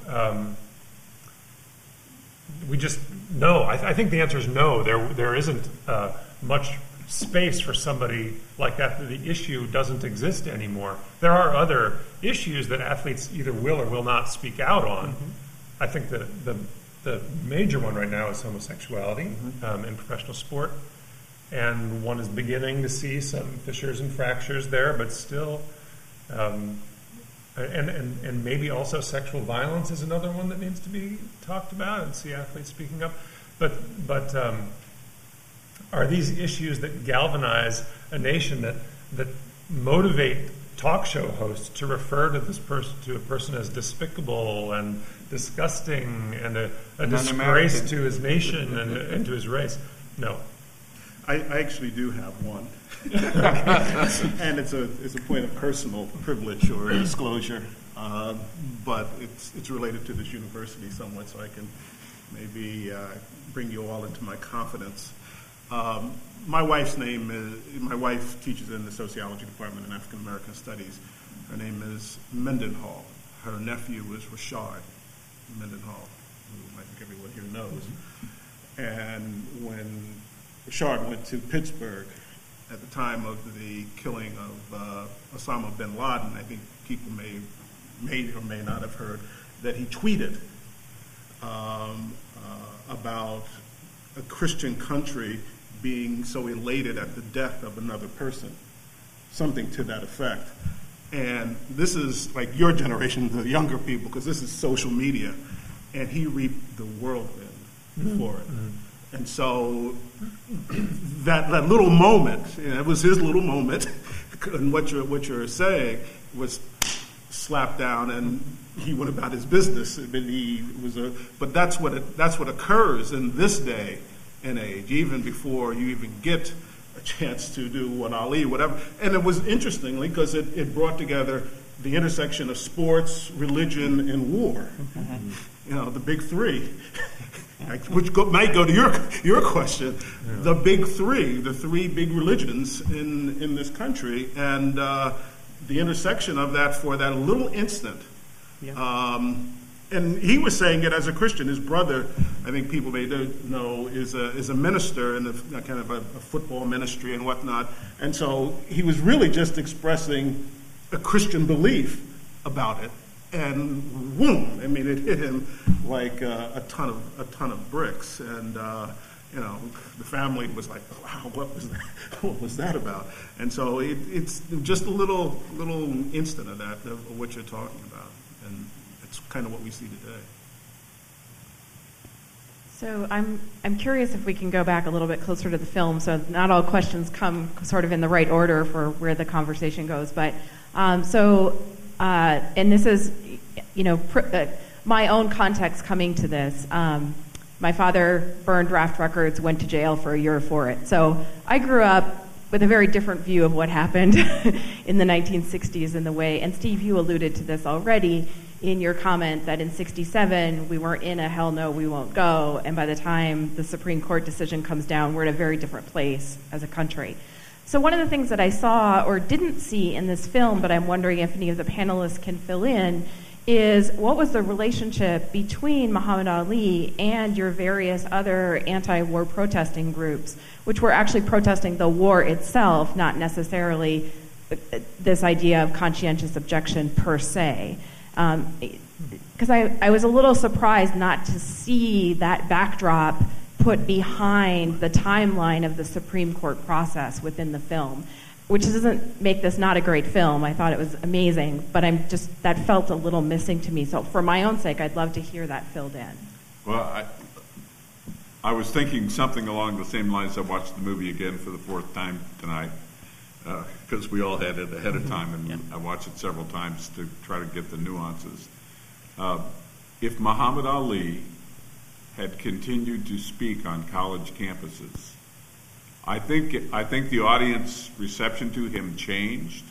we just no. I think the answer is no. There isn't much space for somebody like that. The issue doesn't exist anymore. There are other issues that athletes either will or will not speak out on. Mm-hmm. I think that the major one right now is homosexuality in professional sport, and one is beginning to see some fissures and fractures there, but still, and maybe also sexual violence is another one that needs to be talked about and see athletes speaking up. But are these issues that galvanize a nation that motivate talk show hosts to refer to this person to a person as despicable and disgusting and a disgrace to his nation and to his race? No. I actually do have one. And it's a point of personal privilege or disclosure, but it's related to this university somewhat, so I can maybe bring you all into my confidence. My wife teaches in the sociology department in African American Studies. Her name is Mendenhall. Her nephew is Rashard Mendenhall, who I think everyone here knows. And when Rashard went to Pittsburgh at the time of the killing of Osama bin Laden, I think people may or may not have heard that he tweeted about a Christian country being so elated at the death of another person, something to that effect. And this is like your generation, the younger people, because this is social media, and he reaped the whirlwind for it. Mm-hmm. And so that little moment, it was his little moment, and what you're saying was slapped down, and he went about his business. But that's what occurs in this day and age, even before you even get a chance to do what Ali, whatever. And it was interestingly because it brought together the intersection of sports, religion, and war. Mm-hmm. The big three. Which might go to your question. Yeah. The big three, the three big religions in this country, and the intersection of that for that little instant. Yeah. And he was saying it as a Christian. His brother, I think people may know, is a minister in a kind of a football ministry and whatnot. And so he was really just expressing a Christian belief about it. And boom! I mean, it hit him like a ton of bricks, and the family was like, "Wow, what was that? What was that about?" And so it's just a little instant of that, of what you're talking about, and it's kind of what we see today. So I'm curious if we can go back a little bit closer to the film, so not all questions come sort of in the right order for where the conversation goes, but and this is, my own context coming to this. My father burned draft records, went to jail for a year for it. So I grew up with a very different view of what happened in the 1960s and the way, and Steve, you alluded to this already, in your comment that in 67 we weren't in a hell no, we won't go, and by the time the Supreme Court decision comes down, we're in a very different place as a country. So one of the things that I saw or didn't see in this film, but I'm wondering if any of the panelists can fill in, is what was the relationship between Muhammad Ali and your various other anti-war protesting groups, which were actually protesting the war itself, not necessarily this idea of conscientious objection per se. Because I was a little surprised not to see that backdrop put behind the timeline of the Supreme Court process within the film, which doesn't make this not a great film. I thought it was amazing, but that felt a little missing to me. So for my own sake, I'd love to hear that filled in. Well, I was thinking something along the same lines. I watched the movie again for the fourth time tonight, because we all had it ahead of time, and I watched it several times to try to get the nuances. If Muhammad Ali had continued to speak on college campuses, I think the audience reception to him changed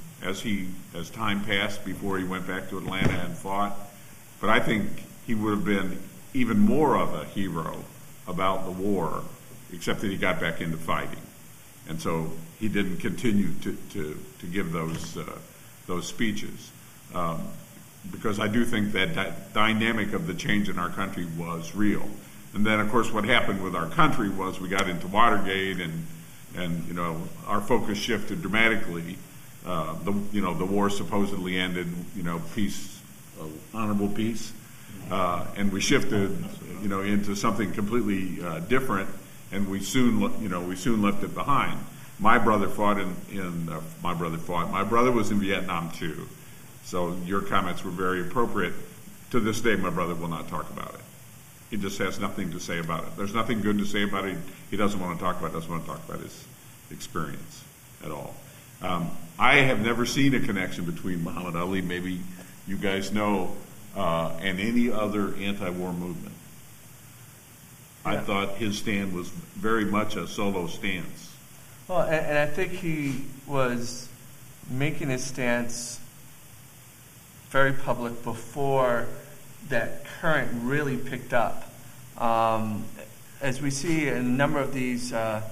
as time passed before he went back to Atlanta and fought. But I think he would have been even more of a hero about the war, except that he got back into fighting, and so he didn't continue to give those speeches, because I do think that dynamic of the change in our country was real. And then, of course, what happened with our country was we got into Watergate, and you know, our focus shifted dramatically. The war supposedly ended, peace, honorable peace, and we shifted, into something completely different, and we soon left it behind. My brother fought My brother was in Vietnam too, so your comments were very appropriate. To this day, my brother will not talk about it. He just has nothing to say about it. There's nothing good to say about it. He doesn't want to talk about it. Doesn't want to talk about his experience at all. I have never seen a connection between Muhammad Ali, maybe you guys know, and any other anti-war movement. I thought his stand was very much a solo stance. Well, and I think he was making his stance very public before that current really picked up. As we see in a number of these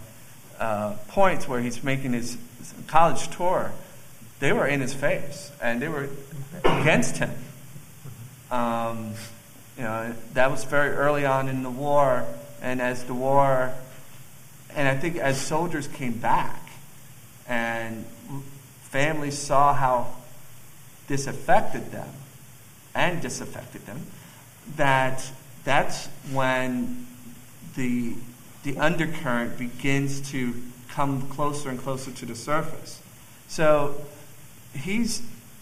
points where he's making his college tour, they were in his face and they were against him. That was very early on in the war, and as the war, and I think as soldiers came back and families saw how this affected them and disaffected them, that's when the undercurrent begins to come closer and closer to the surface. So he's,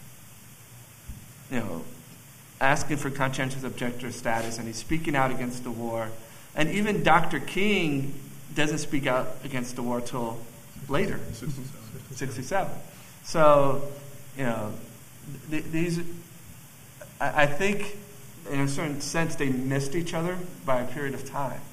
asking for conscientious objector status, and he's speaking out against the war. And even Dr. King doesn't speak out against the war till later, 67. So, these, I think, in a certain sense, they missed each other by a period of time.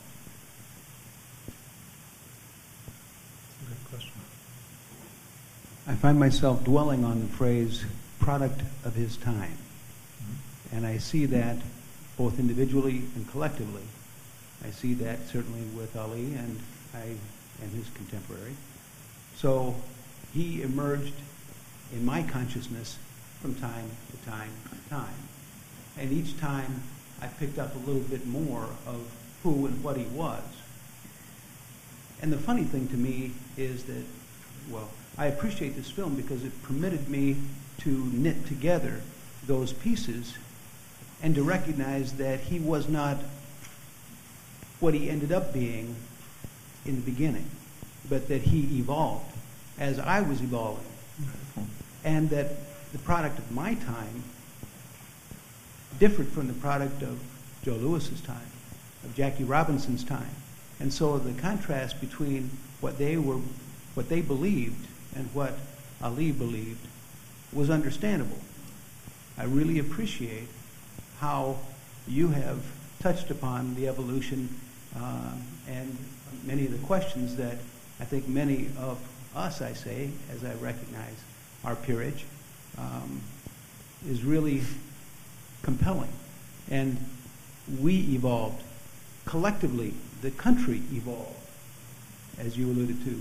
I find myself dwelling on the phrase product of his time. And I see that both individually and collectively. I see that certainly with Ali and his contemporary. So he emerged in my consciousness from time to time to time. And each time I picked up a little bit more of who and what he was. And the funny thing to me is that, I appreciate this film because it permitted me to knit together those pieces and to recognize that he was not what he ended up being in the beginning, but that he evolved as I was evolving. And that the product of my time differed from the product of Joe Lewis's time, of Jackie Robinson's time. And so the contrast between what they believed and what Ali believed was understandable. I really appreciate how you have touched upon the evolution and many of the questions that I think many of us, as I recognize our peerage, is really compelling. And we evolved. Collectively, the country evolved, as you alluded to,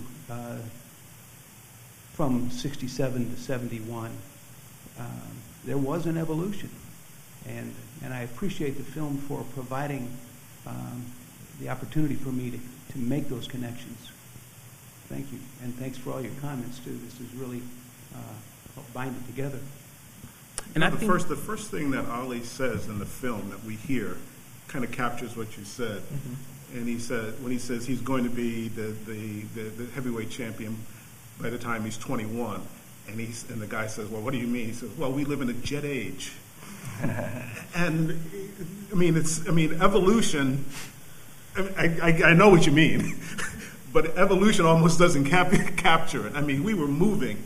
from 67 to 71. There was an evolution. And I appreciate the film for providing the opportunity for me to make those connections. Thank you. And thanks for all your comments, too. This has really helped bind it together. And the first thing that Ali says in the film that we hear kind of captures what you said. Mm-hmm. And when he says he's going to be the heavyweight champion by the time he's 21, and the guy says, well, what do you mean? He says, well, we live in a jet age. And evolution. I know what you mean, but evolution almost doesn't capture it. I mean, we were moving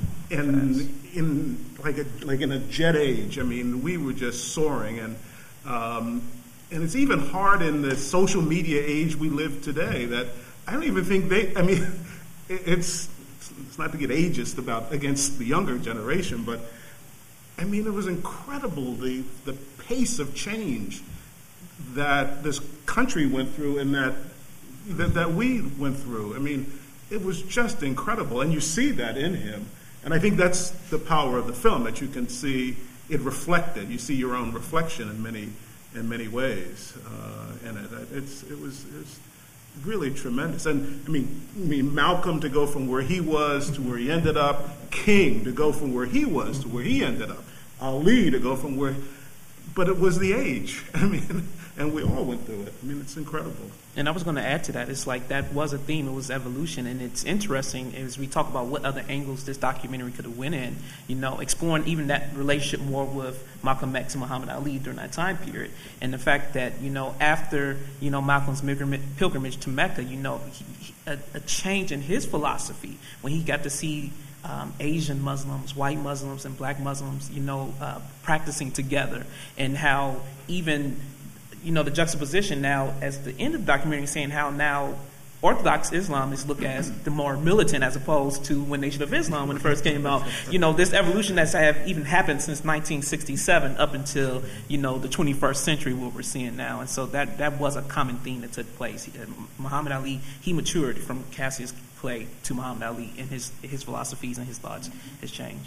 in a jet age. I mean, we were just soaring, and it's even hard in the social media age we live today that I don't even think it's not to get ageist against the younger generation, but I mean, it was incredible the pace of change that this country went through and that we went through. I mean, it was just incredible, and you see that in him. And I think that's the power of the film, that you can see it reflected. You see your own reflection in many ways in it. It was really tremendous. And I mean, Malcolm to go from where he was to where he ended up, King to go from where he was to where he ended up, Ali to go from where. But it was the age. I mean, and we all went through it. I mean, it's incredible. And I was going to add to that. It's like that was a theme. It was evolution. And it's interesting as we talk about what other angles this documentary could have went in, exploring even that relationship more with Malcolm X and Muhammad Ali during that time period. And the fact that, after, Malcolm's pilgrimage to Mecca, a change in his philosophy when he got to see Asian Muslims, white Muslims, and black Muslims, practicing together, and how even, the juxtaposition now as the end of the documentary saying how now Orthodox Islam is looked as the more militant as opposed to when Nation of Islam when it first came out. This evolution that's even happened since 1967 up until, the 21st century, what we're seeing now. And so that was a common theme that took place. Muhammad Ali, he matured from Cassius Clay to Muhammad Ali, and his philosophies and his thoughts has changed.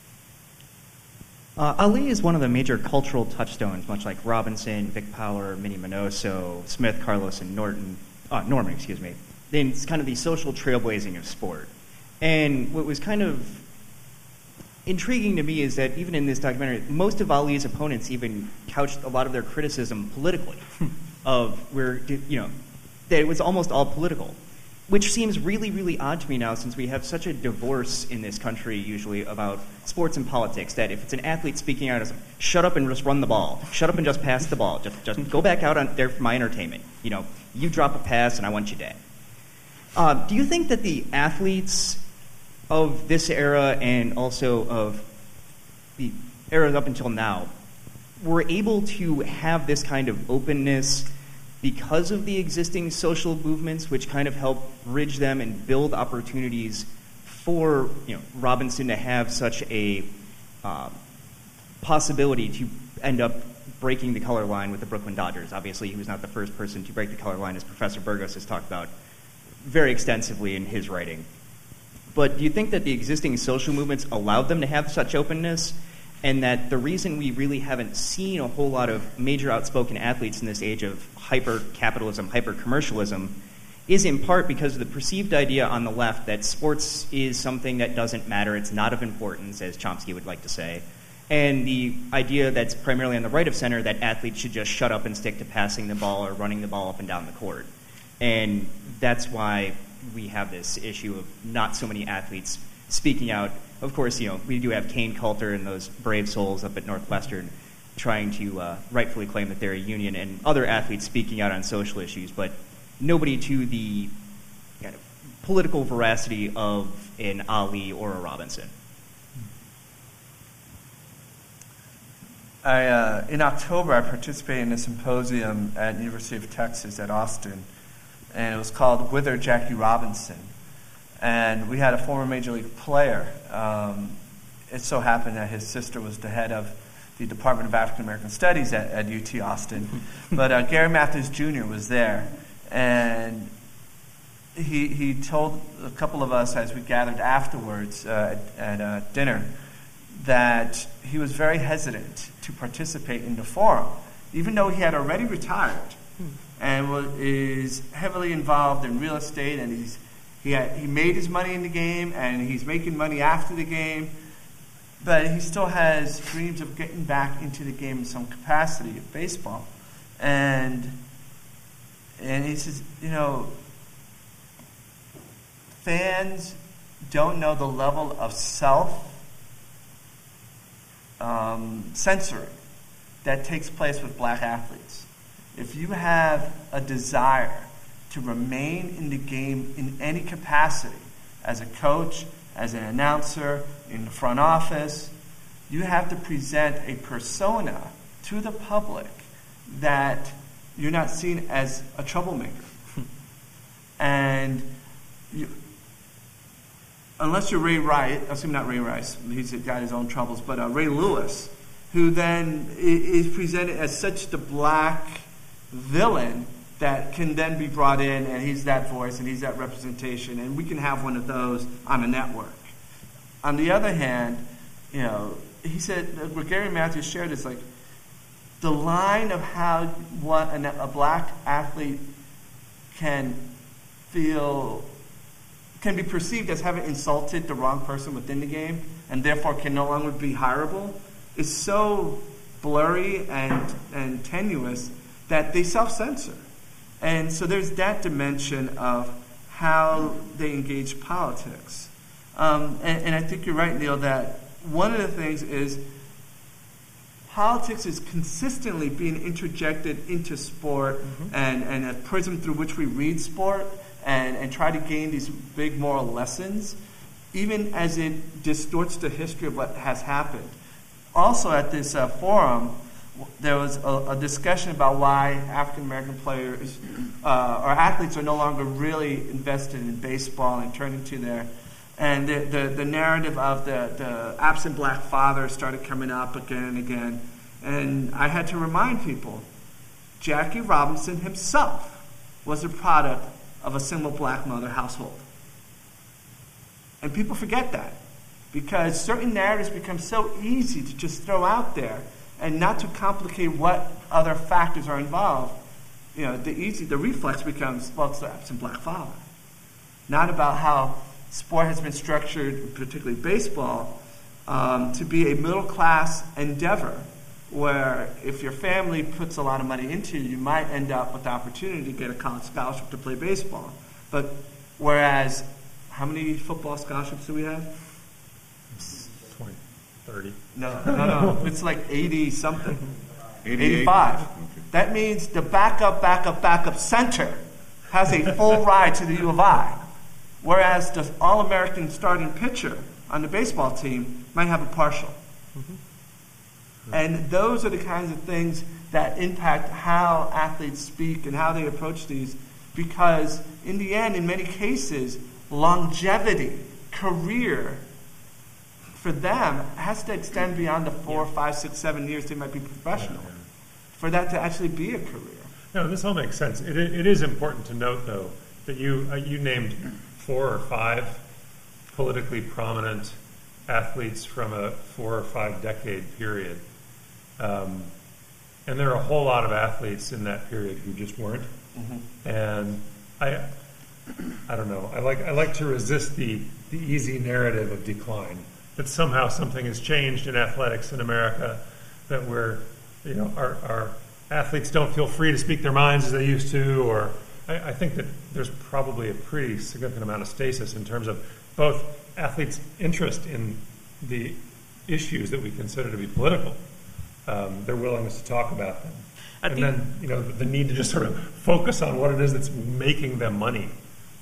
Ali is one of the major cultural touchstones, much like Robinson, Vic Power, Minnie Minoso, Smith, Carlos, and Norman. Then it's kind of the social trailblazing of sport. And what was kind of intriguing to me is that even in this documentary, most of Ali's opponents even couched a lot of their criticism politically, of where, that it was almost all political. Which seems really, really odd to me now, since we have such a divorce in this country usually about sports and politics, that if it's an athlete speaking out, it's shut up and just run the ball. Shut up and just pass the ball. Just go back out on there for my entertainment. You drop a pass and I want you dead. Do you think that the athletes of this era and also of the eras up until now were able to have this kind of openness because of the existing social movements, which kind of help bridge them and build opportunities for Robinson to have such a possibility to end up breaking the color line with the Brooklyn Dodgers? Obviously, he was not the first person to break the color line, as Professor Burgos has talked about very extensively in his writing. But do you think that the existing social movements allowed them to have such openness, and that the reason we really haven't seen a whole lot of major outspoken athletes in this age of hyper-capitalism, hyper-commercialism, is in part because of the perceived idea on the left that sports is something that doesn't matter, it's not of importance, as Chomsky would like to say, and the idea that's primarily on the right of center that athletes should just shut up and stick to passing the ball or running the ball up and down the court. And that's why we have this issue of not so many athletes speaking out. Of course, we do have Kane Coulter and those brave souls up at Northwestern trying to rightfully claim that they're a union, and other athletes speaking out on social issues, but nobody to the kind of political veracity of an Ali or a Robinson. In October, I participated in a symposium at the University of Texas at Austin, and it was called Whither Jackie Robinson. And we had a former Major League player. It so happened that his sister was the head of the Department of African American Studies at UT Austin. But Gary Matthews Jr. was there, and he told a couple of us as we gathered afterwards at dinner that he was very hesitant to participate in the forum, even though he had already retired and is heavily involved in real estate, and he made his money in the game, and he's making money after the game, but he still has dreams of getting back into the game in some capacity of baseball. And he says, fans don't know the level of censoring that takes place with black athletes. If you have a desire to remain in the game in any capacity, as a coach, as an announcer, in the front office, you have to present a persona to the public that you're not seen as a troublemaker. And unless you're Ray Rice, not Ray Rice, he's got his own troubles, but Ray Lewis, who then is presented as such the black villain that can then be brought in, and he's that voice and he's that representation, and we can have one of those on a network. On the other hand, he said, what Gary Matthews shared is like the line of how what a black athlete can be perceived as having insulted the wrong person within the game and therefore can no longer be hireable is so blurry and tenuous that they self-censor. And so there's that dimension of how they engage politics. And I think you're right, Neil, that one of the things is politics is consistently being interjected into sport and a prism through which we read sport and try to gain these big moral lessons, even as it distorts the history of what has happened. Also at this forum, there was a discussion about why African American players or athletes are no longer really invested in baseball and turning to their, and the narrative of the absent black father started coming up again and again. And I had to remind people, Jackie Robinson himself was a product of a single black mother household. And people forget that because certain narratives become so easy to just throw out there and not to complicate what other factors are involved. The reflex becomes, well, it's the absent black father. Not about how sport has been structured, particularly baseball, to be a middle-class endeavor where if your family puts a lot of money into you, you might end up with the opportunity to get a college scholarship to play baseball. But whereas, how many football scholarships do we have? 20, 30. No. It's like 80-something. 85. Okay. That means the backup center has a full ride to the U of I. Whereas the All-American starting pitcher on the baseball team might have a partial. And those are the kinds of things that impact how athletes speak and how they approach these, because in the end, in many cases, longevity, career, for them has to extend beyond the 4, 5, 6, 7 years they might be professional, for that to actually be a career. No, this all makes sense. It is important to note, though, that you named 4 or 5 politically prominent athletes from a 4 or 5 decade period. And there are a whole lot of athletes in that period who just weren't. And I don't know. I like to resist the easy narrative of decline, that somehow something has changed in athletics in America, that our athletes don't feel free to speak their minds as they used to, or I think that there's probably a pretty significant amount of stasis in terms of both athletes' interest in the issues that we consider to be political, their willingness to talk about them, then the need to just sort of focus on what it is that's making them money,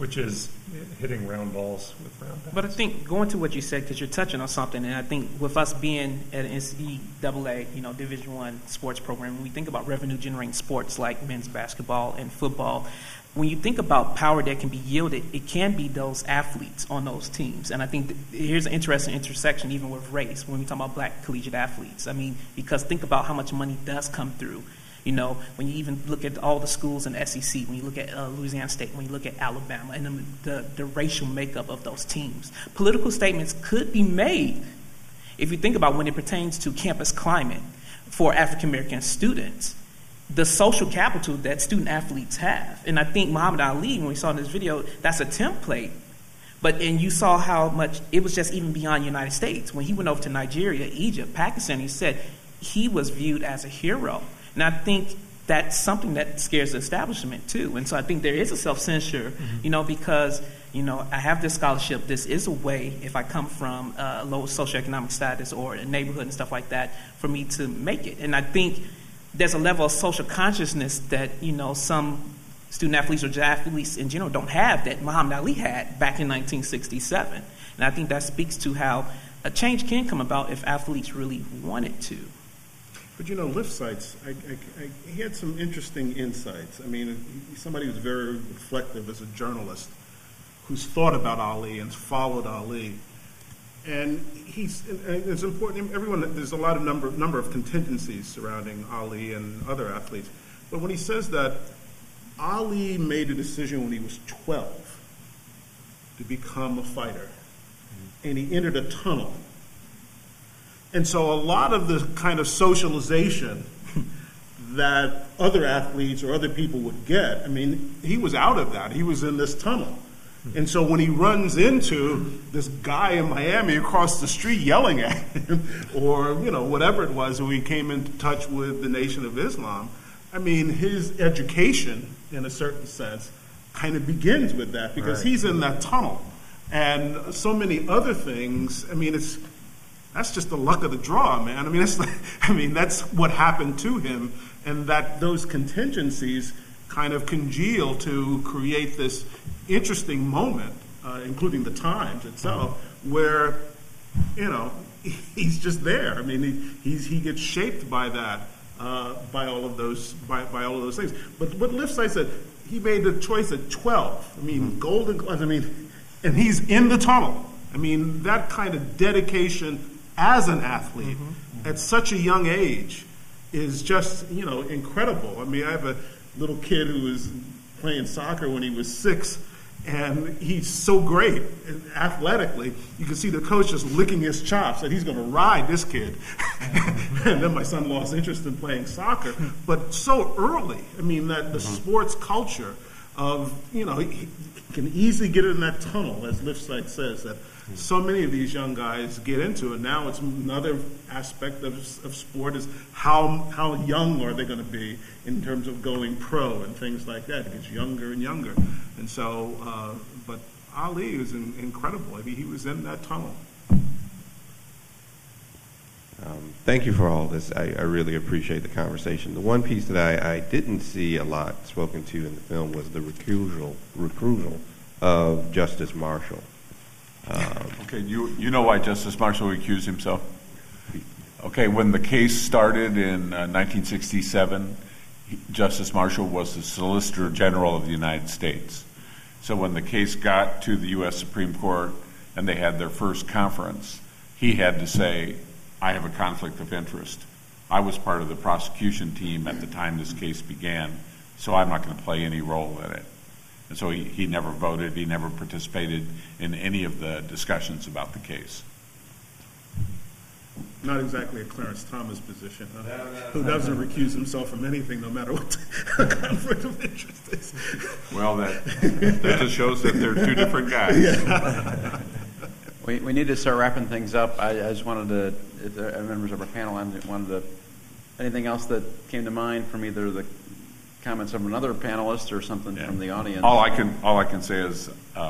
which is hitting round balls with round bats. But I think going to what you said, because you're touching on something, and I think with us being at an NCAA, Division I sports program, when we think about revenue-generating sports like men's basketball and football, when you think about power that can be yielded, it can be those athletes on those teams. And I think here's an interesting intersection even with race when we talk about black collegiate athletes. I mean, because think about how much money does come through. When you even look at all the schools in the SEC, when you look at Louisiana State, when you look at Alabama, and the racial makeup of those teams, political statements could be made if you think about when it pertains to campus climate for African American students, the social capital that student athletes have. And I think Muhammad Ali, when we saw in this video, that's a template. And you saw how much it was just even beyond the United States. When he went over to Nigeria, Egypt, Pakistan, he said he was viewed as a hero. And I think that's something that scares the establishment, too. And so I think there is a self-censure, because, I have this scholarship. This is a way, if I come from a low socioeconomic status or a neighborhood and stuff like that, for me to make it. And I think there's a level of social consciousness that, some student athletes or just athletes in general don't have that Muhammad Ali had back in 1967. And I think that speaks to how a change can come about if athletes really wanted to. But Lifsites, he had some interesting insights. I mean, somebody who's very reflective as a journalist, who's thought about Ali and followed Ali, and it's important. There's a lot of number of contingencies surrounding Ali and other athletes, but when he says that Ali made a decision when he was 12 to become a fighter, and he entered a tunnel. And so a lot of the kind of socialization that other athletes or other people would get, I mean, he was out of that. He was in this tunnel. And so when he runs into this guy in Miami across the street yelling at him, or, whatever it was, when he came into touch with the Nation of Islam, I mean, his education, in a certain sense, kind of begins with that, because he's in that tunnel. And so many other things, I mean, that's just the luck of the draw, man. I mean, that's what happened to him, and that those contingencies kind of congeal to create this interesting moment, including the Times itself, where he's just there. I mean, he gets shaped by that, by all of those things. But what Lifsite said, he made the choice at 12. I mean, golden gloves. I mean, and he's in the tunnel. I mean, that kind of dedication as an athlete at such a young age is just, incredible. I mean, I have a little kid who was playing soccer when he was 6, and he's so great athletically. You can see the coach just licking his chops that he's going to ride this kid. And then my son lost interest in playing soccer. But so early, I mean, that the sports culture of, he can easily get in that tunnel, as Lifsite says, that so many of these young guys get into it. Now it's another aspect of sport is how young are they going to be in terms of going pro and things like that. It gets younger and younger. And so, but Ali was incredible. I mean, he was in that tunnel. Thank you for all this. I really appreciate the conversation. The one piece that I didn't see a lot spoken to in the film was the recusal of Justice Marshall. Okay, you know why Justice Marshall recused himself? Okay, when the case started in 1967, Justice Marshall was the Solicitor General of the United States. So when the case got to the U.S. Supreme Court and they had their first conference, he had to say, I have a conflict of interest. I was part of the prosecution team at the time this case began, so I'm not going to play any role in it. And so he never voted, he never participated in any of the discussions about the case. Not exactly a Clarence Thomas position, who doesn't recuse himself from anything, no matter what the conflict of interest is. Well, that just shows that they're two different guys. Yeah. We need to start wrapping things up. I just wanted to, if there are members of our panel, anything else that came to mind from either the comments of another panelist or something from the audience? All I can say is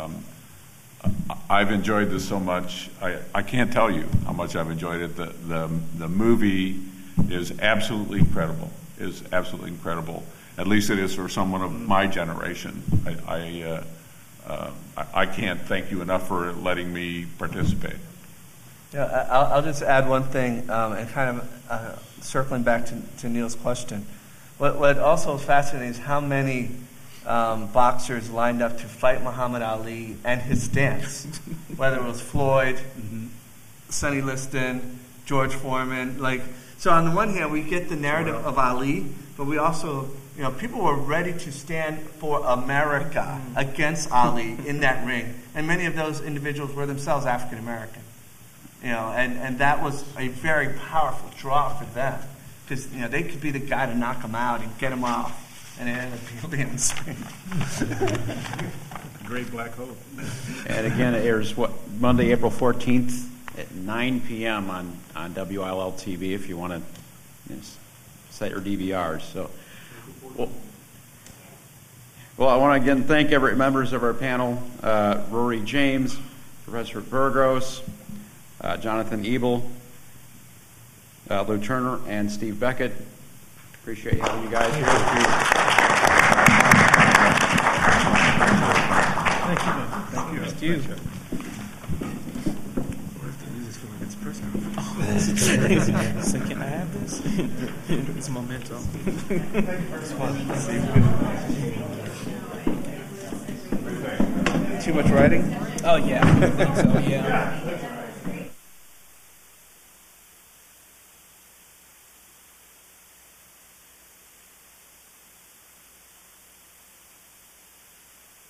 I've enjoyed this so much. I can't tell you how much I've enjoyed it. The movie is absolutely incredible. At least it is for someone of my generation. I can't thank you enough for letting me participate. Yeah, I'll just add one thing, and kind of circling back to Neil's question. What also is fascinating is how many boxers lined up to fight Muhammad Ali and his stance, whether it was Floyd, Sonny Liston, George Foreman. So on the one hand, we get the narrative of Ali, but we also, people were ready to stand for America against Ali in that ring, and many of those individuals were themselves African American. And that was a very powerful draw for them, because they could be the guy to knock him out and get him off, and it ended up being Spain. Great black hole. And again, it airs Monday, April 14th at 9 p.m. on WILL TV if you want to set your DVRs. So, well, I want to again thank members of our panel, Rory James, Professor Burgos, Jonathan Ebel, Lou Turner, and Steve Beckett. Appreciate having you guys here. Thank you. Thank you. So can I have this? It's a memento. Too much writing? Oh yeah, I think so. Yeah.